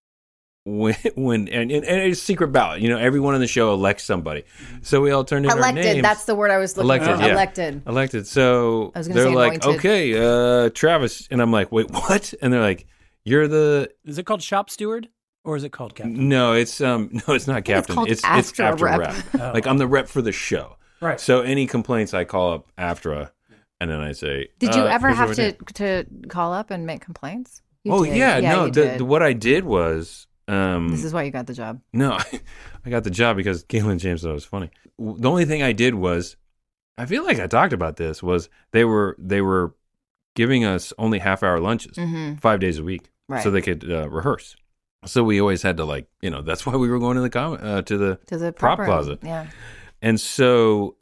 when and it's a secret ballot, everyone on the show elects somebody. So we all turned in our elected, names. that's the word I was looking Elected, for. yeah. Elected. So I was gonna they're say like, anointed. okay, Travis, and I'm like, wait, what? And they're like, you're the Is it called shop steward or is it called captain? no, it's not captain. called It's after after rep. rep. Oh. Like I'm the rep for the show. Right. So any complaints, I call up AFTRA, and then I say, Did you ever here's have what I to did. call up and make complaints? You Oh did. yeah, no. you did. What I did was, This is why you got the job. no, I got the job because Galen James thought it was funny. The only thing I did was, I feel like I talked about this, was they were giving us only half-hour lunches, 5 days a week, Right. so they could rehearse. So we always had to that's why we were going to the to the prop room. closet. Yeah. And so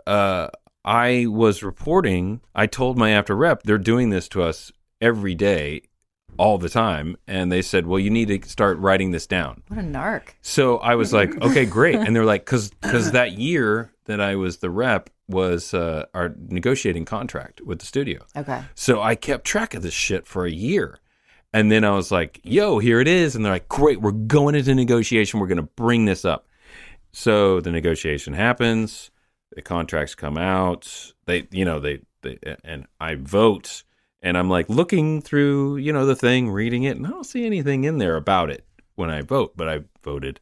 I was reporting. I told my after rep they're doing this to us every day, all the time, and they said, "Well, you need to start writing this down." What a narc. So I was like, "Okay, great." And they're like, "Because that year that I was the rep was our negotiating contract with the studio." Okay. So I kept track of this shit for a year. And then I was like, yo, here it is. And they're like, great, we're going into negotiation. We're going to bring this up. So the negotiation happens. The contracts come out. They and I vote. And I'm like looking through, the thing, reading it. And I don't see anything in there about it when I vote. But I voted.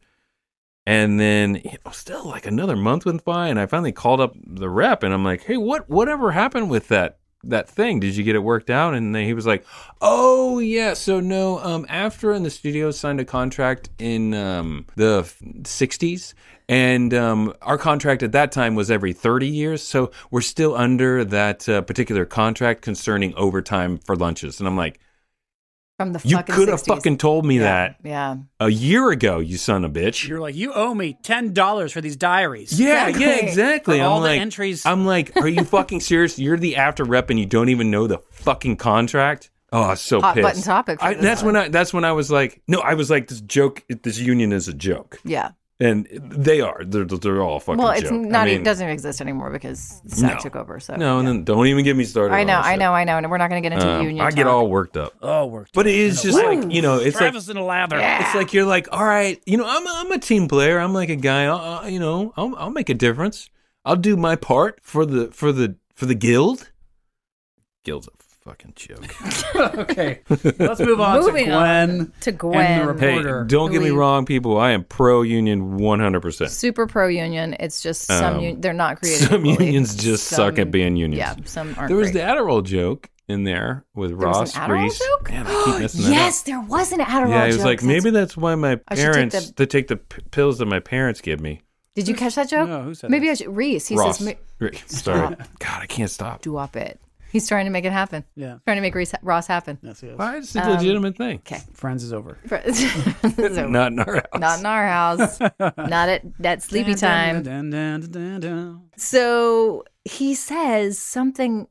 And then still like another month went by. And I finally called up the rep. And I'm like, hey, whatever happened with that thing? Did you get it worked out? And then he was like, oh yeah, so no, AFTRA and the studio signed a contract in the 60s, and our contract at that time was every 30 years, so we're still under that particular contract concerning overtime for lunches. And I'm like, From the you fucking could have 60s. fucking told me that Yeah. a year ago, you son of a bitch. You're like, you owe me $10 for these diaries. Yeah, Exactly. yeah, exactly. For I'm all the like, entries. I'm like, are you fucking serious? You're the after rep and you don't even know the fucking contract? Oh, I was so Hot pissed. button topic for this That's when I was like, no, I was like, this union is a joke, Yeah. and they are. They're all a fucking. Well, it's joke. not. I It mean, doesn't exist anymore because SAG No. took over. So No, and then don't even get me started. I on know, this I shit. know, and we're not going to get into union. I get talk. all worked up, Oh, worked. but it is just like it's like Travis in a lather. it's like you're like, all right, I'm a team player. I'm like a guy. I'll make a difference. I'll do my part for the guild. Guild's a fucking joke. Okay. Let's move on Moving to Gwen. on to And Gwen. the Hey, reporter. don't get me We- wrong, people. I am pro union 100%. Super pro union. It's just they're not created. Some equally. unions just suck at being unions. Yeah, some aren't. There was great. the Adderall joke in there with There was Ross an Adderall Reese. joke? Man, I keep messing that Yes, up. there was an Adderall Yeah, he was joke. like, maybe that's why my I should take parents the- take the pills that my parents give me. Did you catch that joke? No, who said Maybe that? I should. Reese. He Ross. says, Sorry. God, I can't stop. "Do up it." He's trying to make it happen. Yeah. Trying to make Ross happen. Yes, yes. Why? It's a legitimate thing. Okay. Friends is over. So, Not in our house. not in our house. Not at sleepy time. Dun, dun, dun, dun, dun. So he says something.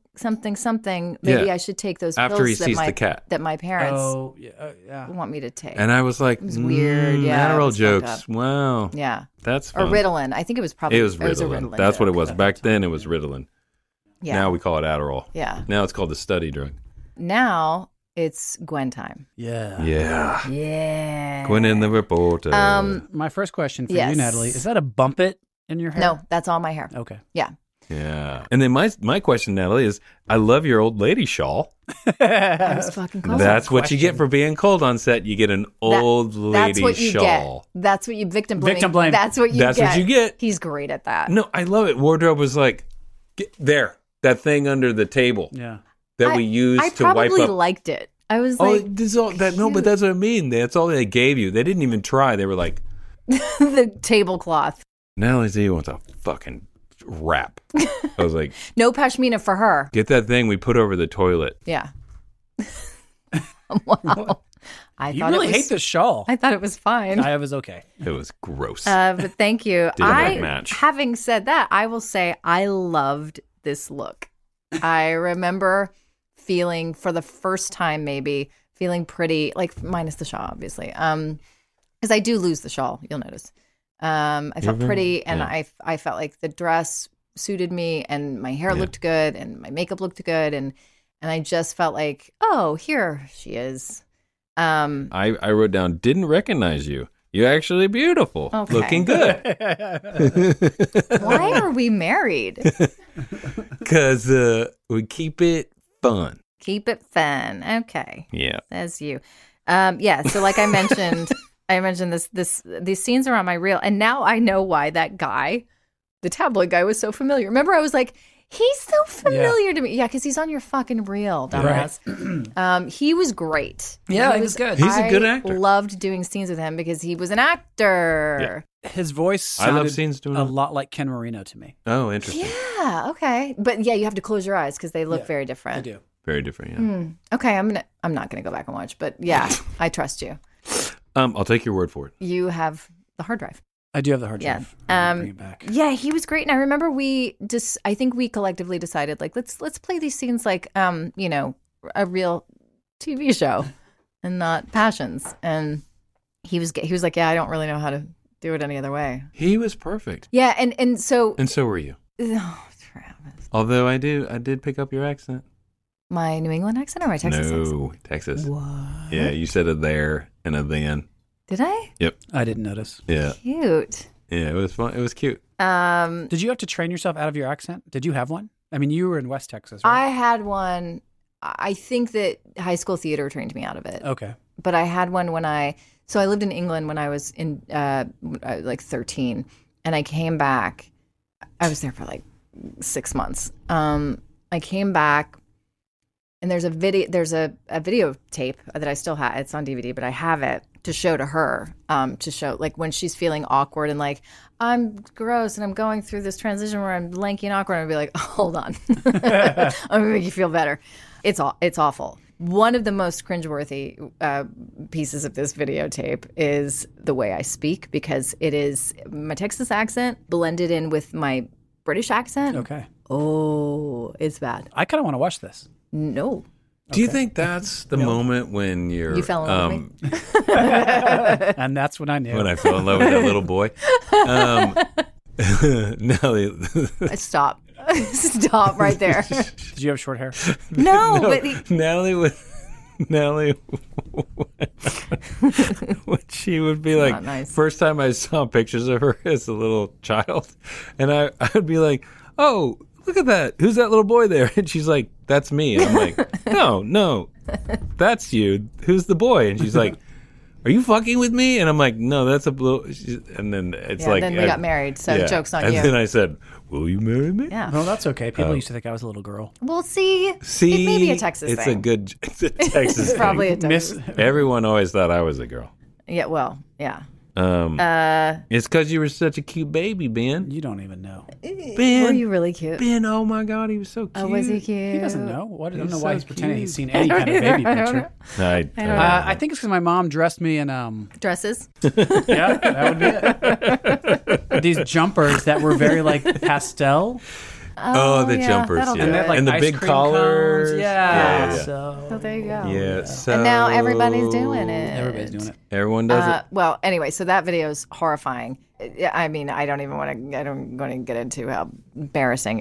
Maybe Yeah. I should take those After pills he that sees my the cat. that my parents Oh, yeah. Yeah. want me to take. And I was like, was weird, yeah, it Adderall was fucked jokes. up. Wow. Yeah, That's or fun. Ritalin. I think it was probably It was a Ritalin. Ritalin. That's what it joke. was. Back then, it was Ritalin. Yeah. Now we call it Adderall. Yeah. Now it's called the study drug. Now it's Gwen time. Yeah. Yeah. Yeah. Gwen in the reporter. My first question for Yes. you, Natalie, is that a bump it in your hair? No, that's all my hair. Okay. Yeah. Yeah. And then my question, Natalie, is I love your old lady shawl. I was fucking cold. That's what you get for being cold on set. You get an old lady That's what you shawl. get. That's what you victim blame. Victim blame. That's what you That's get. what you get. He's great at that. No, I love it. Wardrobe was like, there, that thing under the table Yeah. that we used I to wipe probably up. liked it. I was Oh, like, this is all that. No, but that's what I mean. That's all they gave you. They didn't even try. They were like, the tablecloth. Natalie Z wants a fucking wrap. I was like, No pashmina for her. get that thing we put over the toilet. Yeah. Wow. I You thought really it was, hate this shawl. I thought it was fine. I was okay. It was gross. But thank you. Didn't match. Having said that, I will say I loved this look. I remember feeling for the first time, maybe feeling pretty, like minus the shawl, obviously. Because I do lose the shawl. You'll notice. I felt pretty, and I felt like the dress suited me, and my hair looked good, and my makeup looked good, and I just felt like, oh, here she is. I wrote down, didn't recognize you. You're actually beautiful. Okay. Looking good. Why are we married? Because we keep it fun. Keep it fun. Okay. Yeah. Says you. Yeah. So like I mentioned, these scenes are on my reel, and now I know why that guy, the tabloid guy, was so familiar. Remember, I was like, he's so familiar to me. Yeah, because he's on your fucking reel, dumbass. He was great. Yeah, he was good. He's a good actor. I loved doing scenes with him because he was an actor. His voice I love sounded scenes doing a it. lot like Ken Marino to me. Oh, interesting. Yeah. Okay. But yeah, you have to close your eyes because they look very different. I do. Very different, yeah. Okay, I'm not gonna go back and watch, but yeah, I trust you. I'll take your word for it. You have the hard drive. I do have the hard Yeah. drive. I'll bring it back. Yeah, he was great, and I remember I think we collectively decided like let's play these scenes like a real TV show and not Passions. And he was like, yeah, I don't really know how to do it any other way. He was perfect. Yeah, and so And so were you. oh, Travis. Although I did pick up your accent. My New England accent or my Texas accent? No, Texas. What? Yeah, you said a there and a then. Did I? Yep. I didn't notice. Yeah. Cute. Yeah, it was fun. It was cute. Did you have to train yourself out of your accent? Did you have one? I mean, you were in West Texas, right? I had one. I think that high school theater trained me out of it. Okay. But I had one when I lived in England when I was in like 13, and I came back. I was there for like 6 months. I came back, and there's a videotape that I still have. It's on DVD, but I have it to show to her, to show like when she's feeling awkward and like I'm gross and I'm going through this transition where I'm lanky and awkward. And I'd be like, hold on, I'm gonna make you feel better. It's awful. One of the most cringeworthy pieces of this videotape is the way I speak, because it is my Texas accent blended in with my British accent. Okay. Oh, it's bad. I kind of want to watch this. No. Do you think that's the moment when You fell in love with me? And that's when I knew. when I fell in love with that little boy? Nelly, Stop. Stop right there. Did you have short hair? No, but Natalie when she would be like, not nice. first time I saw pictures of her as a little child, and I would be like, oh, look at that. Who's that little boy there? And she's like, that's me. And I'm like, no, that's you. Who's the boy? And she's like, are you fucking with me? And I'm like, no, that's a blue. And then it's yeah, like, then we got married, so yeah. joke's on and you. And then I said, will you marry me? Yeah. No, that's okay. People used to think I was a little girl. We'll see. See, It may be a Texas it's thing. It's a Texas It's probably a thing. Texas. Everyone always thought I was a girl. Yeah, well, yeah. It's because you were such a cute baby, Ben. You don't even know. Ben, Were you really cute? Ben, oh my God, he was so cute. Oh, was he cute? He doesn't know. What? I don't know He's why so he's pretending cute. he's seen any kind of baby picture. I I think it's because my mom dressed me in Dresses? yeah, that would be it. These jumpers that were very like pastel. Oh, the yeah, jumpers, that'll yeah. do it. Like And the ice big cream collars. cones. Yeah. So So there you go. Yeah, so And now everybody's doing it. everybody's doing it. Everyone does it. Well, anyway, so that video is horrifying. I mean, I don't want to get into how embarrassing it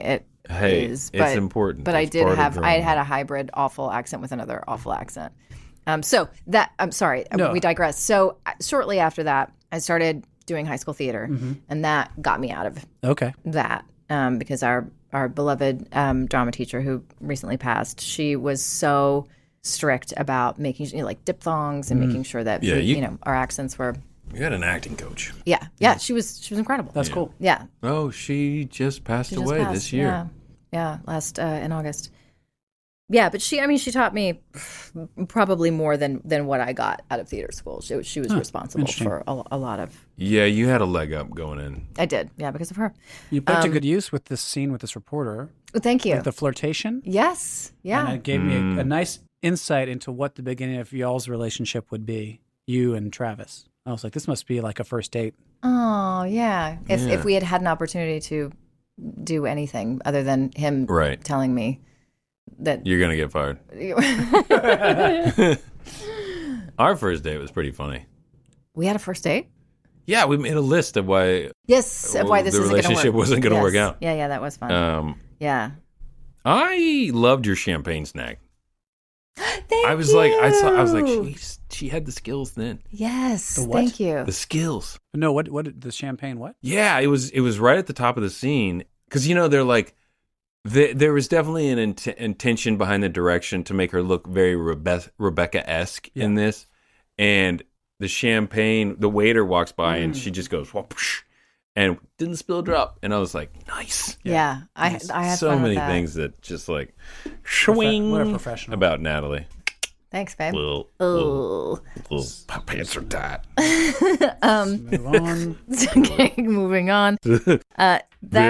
Hey, is. it's important. But It's I part of had drama. a hybrid awful accent with another awful accent. So that I'm sorry, No. we digress. So shortly after that, I started doing high school theater, and that got me out of Okay. that because our beloved drama teacher who recently passed, she was so strict about making like diphthongs and making sure that Yeah, our accents were You had an acting coach. yeah she was incredible. That's cool. Yeah, Oh, she just passed she just away passed. this year. Yeah, last in August. Yeah, but she taught me probably more than what I got out of theater school. She was responsible interesting. for a lot of. Yeah, you had a leg up going in. I did, yeah, because of her. You put it to good use with this scene with this reporter, Well, thank you. the flirtation. Yes, yeah. And it gave me a nice insight into what the beginning of y'all's relationship would be, you and Travis. I was like, this must be like a first date. Oh, yeah. If we had an opportunity to do anything other than him Right. telling me that You're going to get fired. Our first date was pretty funny. we had a first date. Yeah, we made a list of why Yes, of why this the isn't going to work. relationship wasn't going to work out. Yeah, that was fun. Yeah. I loved your champagne snack. Thank I was you. like, she had the skills then. Yes, The what? thank you. The skills. No, what the champagne? What? Yeah, it was right at the top of the scene because they're like there was definitely an intention behind the direction to make her look very Rebecca-esque in this, and the champagne. The waiter walks by and she just goes whoosh, and didn't spill a drop, and I was like, nice. Yeah, I had So fun many with that. things that just like swing What a professional. about Natalie. Thanks, babe. Little pants are tight. Move on. Okay, moving on. That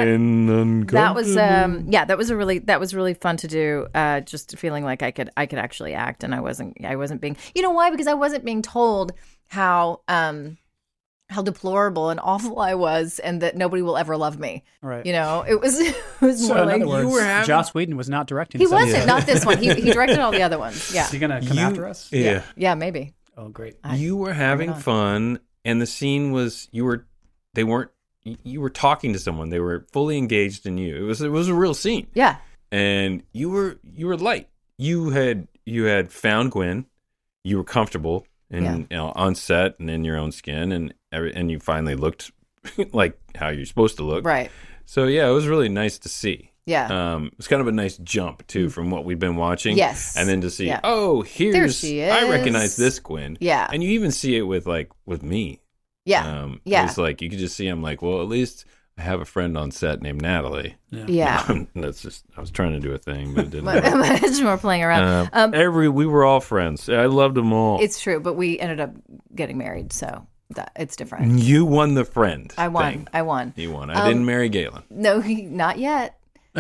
was that was really fun to do. Just feeling like I could actually act, and I wasn't being. You know why? Because I wasn't being told how deplorable and awful I was, and that nobody will ever love me. Right. It was So more in like other words, were having- Joss Whedon was not directing. he this wasn't episode. not this one. He directed all the other ones. Yeah, Is he gonna come after us? Yeah. yeah, maybe. Oh, great. You were having on. fun, and the scene was you were talking to someone. They were fully engaged in you. It was a real scene, Yeah, and you were light. You had found Gwen. You were comfortable and on set and in your own skin, and you finally looked like how you're supposed to look. right. So yeah, it was really nice to see. Yeah. It was kind of a nice jump too from what we've been watching. Yes. and then to see, Yeah. oh, here's she I recognize is. this Gwen. Yeah. and you even see it with me. Yeah, yeah. It's like you could just see. I'm like, well, at least I have a friend on set named Natalie. yeah. That's just. I was trying to do a thing, but it didn't. work. Much more playing around. We were all friends. I loved them all. It's true, but we ended up getting married, so it's different. You won the friend. I won. thing. I won. You won. I didn't marry Galen. No, not yet.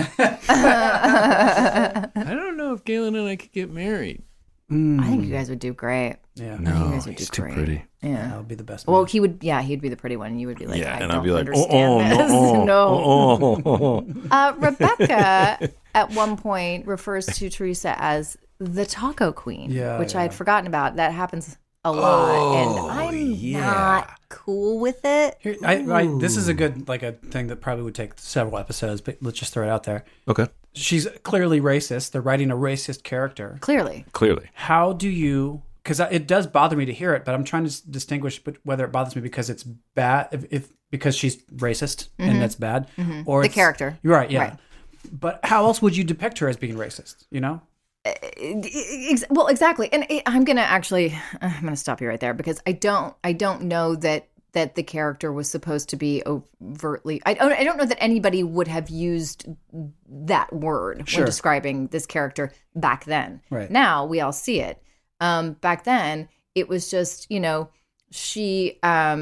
I don't know if Galen and I could get married. I think you guys would do great. Yeah. I think you No, guys would he's do too great. pretty. Yeah. That would be the best. Well, man. he'd be the pretty one, and you would be like, Yeah, I and don't I'd be like, understand this. No. oh. Rebecca at one point refers to Teresa as the Taco Queen, Yeah, which yeah. I had forgotten about. That happens a lot, and I'm not cool with it. Here, this is a good a thing that probably would take several episodes, but let's just throw it out there. Okay. She's clearly racist. They're writing a racist character. Clearly, Clearly. How do you? Because it does bother me to hear it, but I'm trying to distinguish whether it bothers me because it's bad, if because she's racist and that's bad, or the it's- character. You're right, yeah. Right. But how else would you depict her as being racist? You know? Well, exactly, and I'm gonna stop you right there because I don't know that the character was supposed to be overtly. I don't know that anybody would have used that word when describing this character back then. Right. Now we all see it. Back then, it was just she's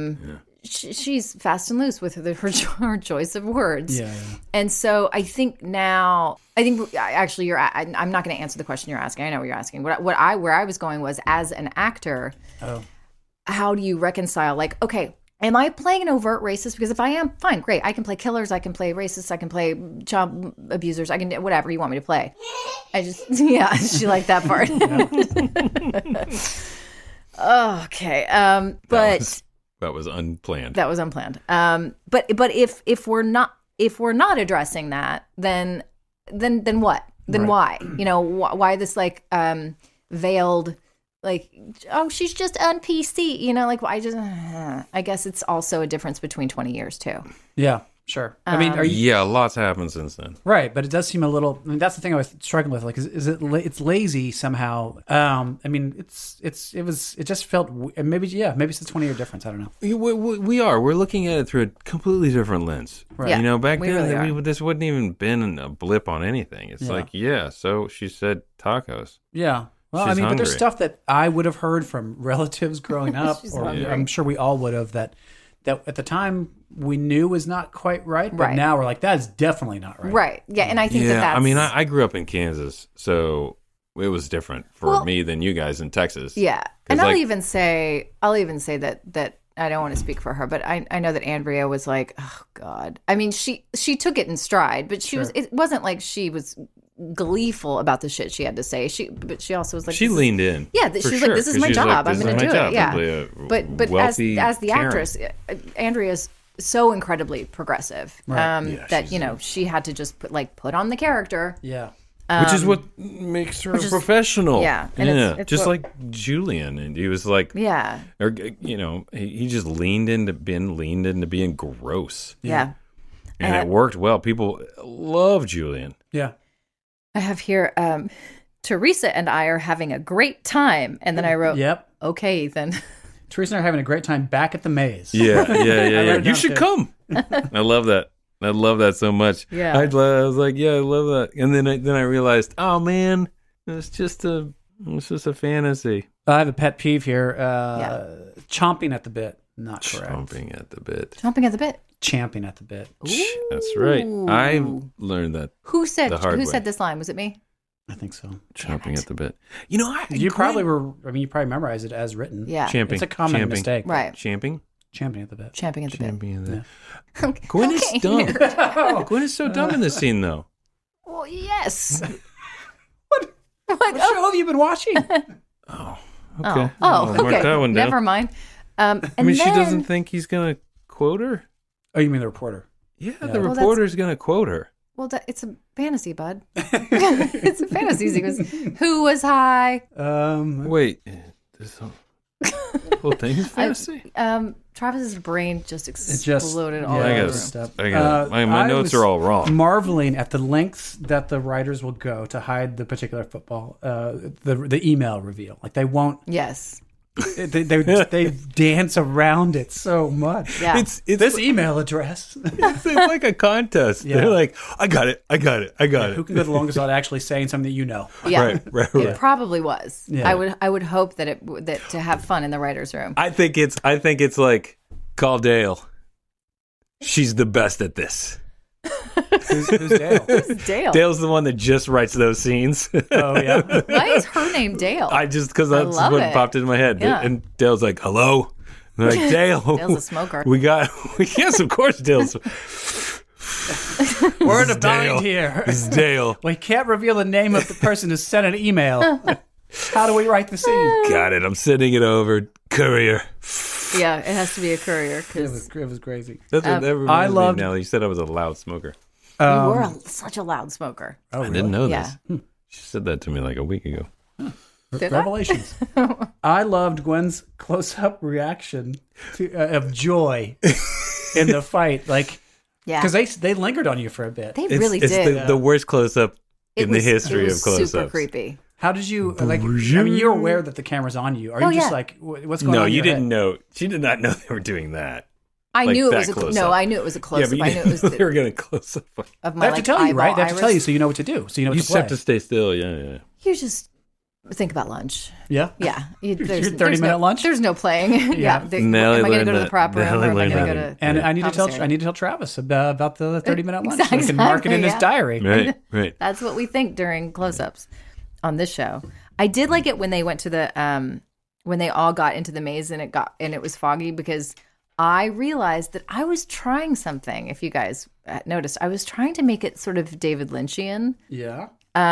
fast and loose with her choice of words. Yeah. And so I think actually I'm not going to answer the question you're asking. I know what you're asking. Where I was going was, as an actor, how do you reconcile, like, okay, am I playing an overt racist? Because if I am, fine, great. I can play killers. I can play racists. I can play child abusers. I can do whatever you want me to play. She liked that part. Okay. But That was unplanned. that was unplanned. But if we're not addressing that, then then what? Then why? You know, why this like veiled, like, oh, she's just on PC. You know, like I guess it's also a difference between 20 years too. Yeah, sure. I mean, are you Yeah, lots happened since then. right? But it does seem a little. I mean, that's the thing I was struggling with. Like, is it? It's lazy somehow. I mean, it just felt maybe it's a 20-year difference. I don't know. We're looking at it through a completely different lens. Right. Yeah, You know, back we then, really are. this wouldn't even been a blip on anything. It's like, so she said tacos. Yeah. Well, She's I mean, but there's hungry. stuff that I would have heard from relatives growing up, She's or hungry. I'm sure we all would have, that at the time we knew was not quite right, but Right. now we're like, that is definitely not right. Right. Yeah, and I think that's. I mean, I grew up in Kansas, so it was different for me than you guys in Texas. Yeah, 'Cause, and I'll like- even say that I don't want to speak for her, but I know that Andrea was like, oh God. I mean, she took it in stride, but it wasn't like she was gleeful about the shit she had to say. But she also was like, She this is- leaned in. Yeah, for she's sure, like, this is 'cause my she's like, job. I'm this is going to my do job. it. Yeah, I'm a but as wealthy the Karen. actress, Andrea's so incredibly progressive that she had to just put on the character. Yeah. Which is what makes her a professional. yeah, and it's just what- like Julian, and he was like, Yeah, or he just leaned into being gross, yeah. and it worked well. People love Julian. Yeah. I have here, Teresa and I are having a great time. And then I wrote, Yep. okay, Ethan. Teresa and I are having a great time back at the maze. Yeah. wrote it You down, should too. come. I love that. I love that so much. Yeah. I was like, yeah, I love that. And then I realized, oh man, it's just a fantasy. I have a pet peeve here. Chomping at the bit. Not correct. Chomping at the bit. Chomping at the bit. Champing at the bit. That's right. I learned that. Who said The hard way. this line? Was it me? I think so. Chomping at the bit. You know, You probably were. I mean, you probably memorized it as written. Yeah. Champing. It's a common Champing. mistake. Right. Champing. Champing at the bit. Champing at the bit. Champing at the. Okay. Gwen is dumb. Gwen is so dumb in this scene, though. Well, yes. What show have you been watching? Okay. Oh, Mark okay. that one down. Never mind. I mean, she doesn't think he's gonna quote her. Oh, you mean the reporter? Yeah, the Well, that's- reporter's gonna quote her. Well, it's a fantasy, bud. It's a fantasy sequence. Who was high? Wait, this whole thing is fantasy. Travis's brain just It exploded all yeah, I over. gotta it's stop. stuff. I got my notes was are all wrong. Marveling at the lengths that the writers will go to hide the particular football, the email reveal. Like they won't. Yes. They dance around it so much. Yeah. It's This email address. it's like a contest. Yeah. They're like, I got it. Who can go the longest without actually saying something that you know? Yeah. Right. It probably was. Yeah. I would hope that that to have fun in the writers' room. I think it's like, call Dale. She's the best at this. Who's Dale? Who's Dale? Dale's the one that just writes those scenes. Oh yeah. Why is her name Dale? Because that's love what it. popped into my head. Yeah. And Dale's like, hello? And they're like, Dale. Dale's a smoker. Yes, of course, Dale's. We're in a It's Dale. bind here. This is Dale. We can't reveal the name of the person who sent an email. How do we write the scene? Got it. I'm sending it over. Courier. Yeah, it has to be a courier It because was crazy. That's what that reminds I me loved- now. You said I was a loud smoker. you were such a loud smoker. Oh, I didn't know Yeah. this. She said that to me like a week ago. Did I? Revelations. I loved Gwen's close-up reaction of joy in the fight, like Yeah. because they lingered on you for a bit. They really it's did. the worst close-up It in the was- history it of was close-ups. super creepy. How did you like? I mean, you're aware that the camera's on you. Are Oh, you just yeah. like, what's going on? No, in you your didn't head? know. She did not know they were doing that. I Like knew it that was a close no. up. I knew it was a close up. Yeah, but I you knew didn't it was know they were going to close up. of They my have to tell you, right? They have to tell you so you know what to do. So you know You what just to play. have to stay still. Yeah. You just think about lunch. Yeah. Yeah, there's, Your 30-minute no, lunch? There's no playing. yeah, Nelly am I going to learned go to the that. prop room or Nelly am I learned going to that. go to? And I need to tell commissary? Travis about the 30-minute lunch. Exactly, So he can mark it in his yeah. diary. Right. That's what we think during close-ups on this show. I did like it when they went to the when they all got into the maze and it was foggy because I realized that I was trying something. If you guys noticed, I was trying to make it sort of David Lynchian. Yeah.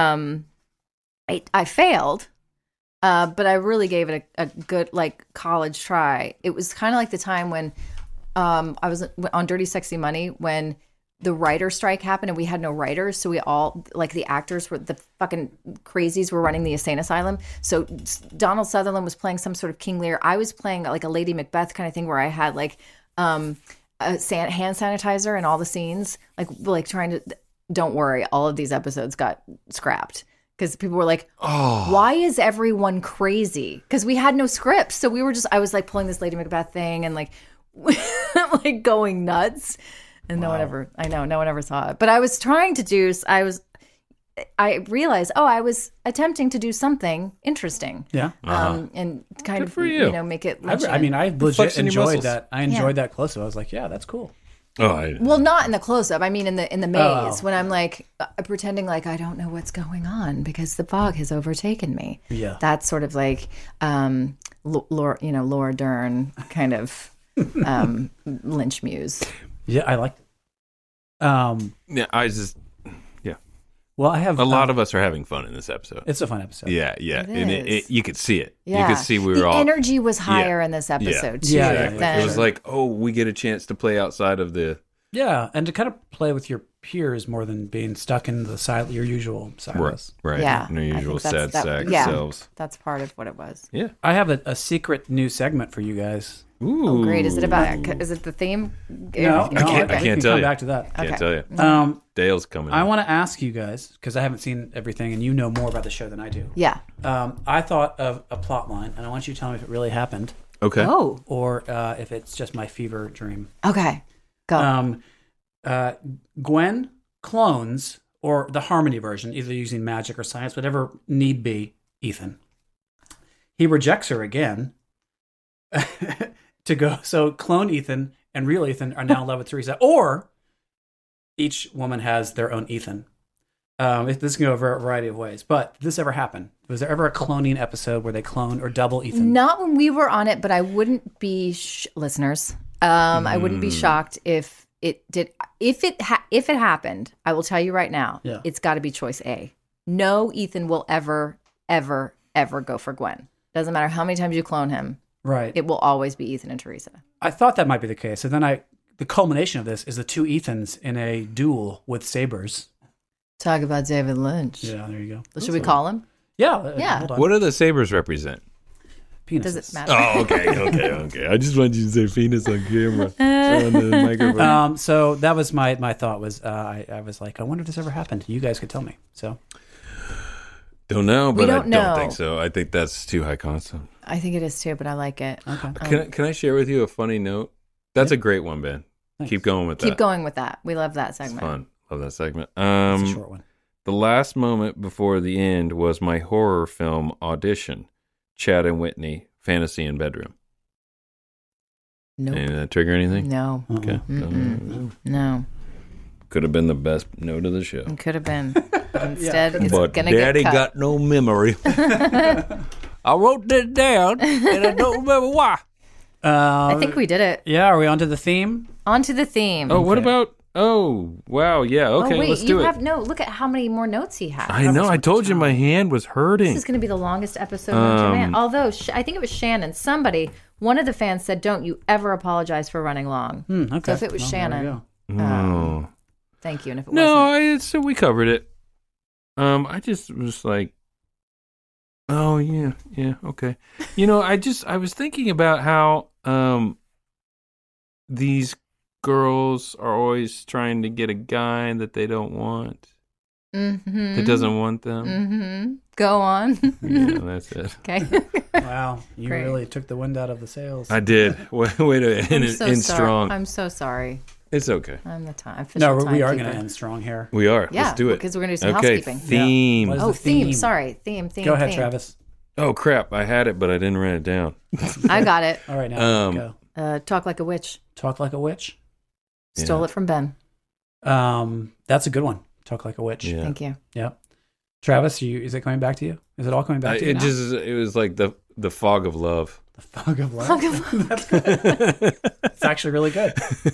I failed, but I really gave it a good like college try. It was kind of like the time when I was on Dirty Sexy Money when the writer strike happened and we had no writers, so we all, like, the actors were, the fucking crazies were running the insane asylum. So Donald Sutherland was playing some sort of King Lear. I was playing like a Lady Macbeth kind of thing where I had like hand sanitizer in all the scenes, like trying to. Don't worry, all of these episodes got scrapped because people were like, why is everyone crazy? Because we had no scripts, so we were just, I was like pulling this Lady Macbeth thing and like like going nuts. And no one ever saw it. But I was trying to do, I realized, I was attempting to do something interesting. Yeah. And kind Good of, for you. make it. I mean, I legit Flexing your enjoyed muscles. that. I enjoyed that close up. I was like, yeah, that's cool. Well, not in the close up. I mean, in the maze when I'm like pretending like I don't know what's going on because the fog has overtaken me. Yeah. That's sort of like, Laura Dern kind of Lynch muse. Yeah, I like it. Well, I have a lot of us are having fun in this episode. It's a fun episode. Yeah. It And is. you could see it. Yeah. You could see we were the all. energy was higher in this episode too. Yeah, than- It was like, we get a chance to play outside of the. Yeah, and to kind of play with your peers more than being stuck in the your usual silos. Right. Yeah, No I think usual that's- sad sack yeah. selves. That's part of what it was. Yeah. I have a secret new segment for you guys. Ooh. Oh, great! Is it about? Is it the theme? No, I can't we can tell come you. back to that. Can't Okay. tell you. Dale's coming. I in. want to ask you guys because I haven't seen everything, and you know more about the show than I do. Yeah. I thought of a plot line, and I want you to tell me if it really happened Okay. Oh. or if it's just my fever dream. Okay. Go. Gwen clones, or the Harmony version, either using magic or science, whatever need be, Ethan. He rejects her again to go. So clone Ethan and real Ethan are now in love with Teresa, or each woman has their own Ethan. This can go a variety of ways, but did this ever happen? Was there ever a cloning episode where they clone or double Ethan? Not when we were on it, but I wouldn't be listeners. I wouldn't be shocked if it did. If it happened, I will tell you right now. Yeah. It's got to be choice A. No Ethan will ever go for Gwen. Doesn't matter how many times you clone him. Right. It will always be Ethan and Teresa. I thought that might be the case. And then the culmination of this is the two Ethans in a duel with sabers. Talk about David Lynch. Yeah, there you go. Should we call him? Yeah. Yeah. Hold on. What do the sabers represent? Penises. Does it matter? Oh, okay. I just wanted you to say penis on camera. On the microphone. So that was my thought was I was like, I wonder if this ever happened. You guys could tell me. So Don't know, but don't I know. don't think so. I think that's too high concept. I think it is too, but I like it. okay. Can I share with you a funny note? That's a great one, Ben. Thanks. Keep going with that. Keep going with that. We love that It's segment. fun. Love that segment. It's a short one. The last moment before the end was my horror film audition. Chad and Whitney, fantasy in bedroom. Nope. Did that trigger anything? No. Okay. No. Could have been the best note of the show. It could have been. But instead, it's But gonna Daddy get cut. got no memory. I wrote that down, and I don't remember why. I think we did it. Yeah, are we on to the theme? On to the theme. Oh, what about? Oh, wow. Yeah. Okay, oh, wait, let's you do have it. no. Look at how many more notes he has. I know. I told you my hand was hurting. This is going to be the longest episode of Joanne. Although I think it was Shannon. One of the fans said, "Don't you ever apologize for running long." Okay. So if it was Well, there we Shannon, go. Oh. thank you. And if it No, so we covered it. I just was like, oh yeah, okay. I was thinking about how these girls are always trying to get a guy that they don't want, wasn't, that doesn't want them. Go on. Yeah, that's it. Okay. Wow, you Great. really took the wind out of the sails. I did. Way to I'm end so end sorry. strong. I'm so sorry. It's okay. I'm the time. No, we are going to end strong here. We are. Yeah, Let's do it. because we're going to do some Okay, housekeeping. theme. What is Oh, the theme. theme? Sorry, theme. Go ahead, theme. Travis. Oh crap! I had it, but I didn't write it down. I got it. All right, now go. Talk like a witch. Talk like a witch. Stole Yeah. it from Ben. That's a good one. Talk like a witch. Yeah. Thank you. Yep. Travis, is it coming back to you? Is it all coming back to you? It now? it was like the fog of love. The fog of love. Fog of love. That's good. It's actually really good.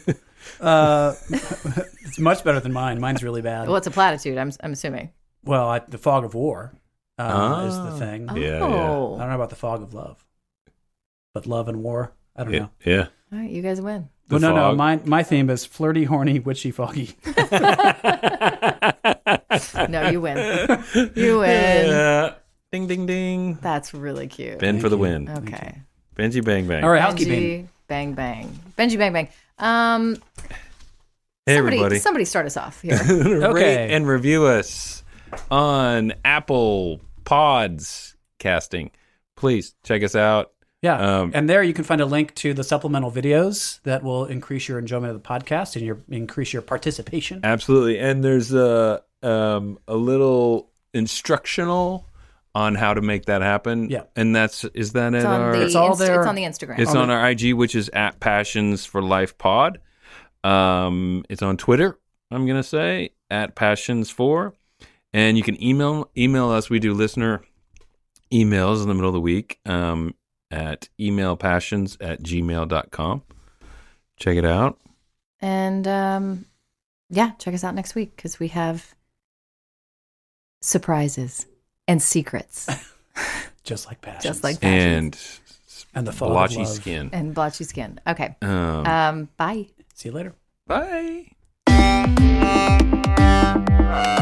It's much better than mine. Mine's really bad. Well, it's a platitude. I'm assuming. Well, the fog of war is the thing. Yeah, Oh. I don't know about the fog of love, but love and war, I don't know. Yeah. All right, you guys win. The Well, no. fog. My theme is flirty, horny, witchy, foggy. No, you win. You win. Ding, ding, ding. That's really cute. Ben for the win. Okay. Benji Bang Bang. All right, housekeeping. Benji, bang, bang. Benji, bang, bang. Hey, everybody. Somebody start us off here. Okay. Rate and review us on Apple Pods casting. Please check us out. Yeah, and there you can find a link to the supplemental videos that will increase your enjoyment of the podcast and increase your participation. Absolutely. And there's a little instructional on how to make that happen. Yeah. And is that It's at on our... the It's all there. It's on the Instagram. It's on our IG, which is at Passions for Life Pod. It's on Twitter, I'm going to say, at Passions4. And you can email us. We do listener emails in the middle of the week at emailpassions@gmail.com. Check it out. And check us out next week because we have surprises and secrets. Just like passions. Just like passions. And the fog of blotchy love. skin. And blotchy skin. Okay. Bye. See you later. Bye.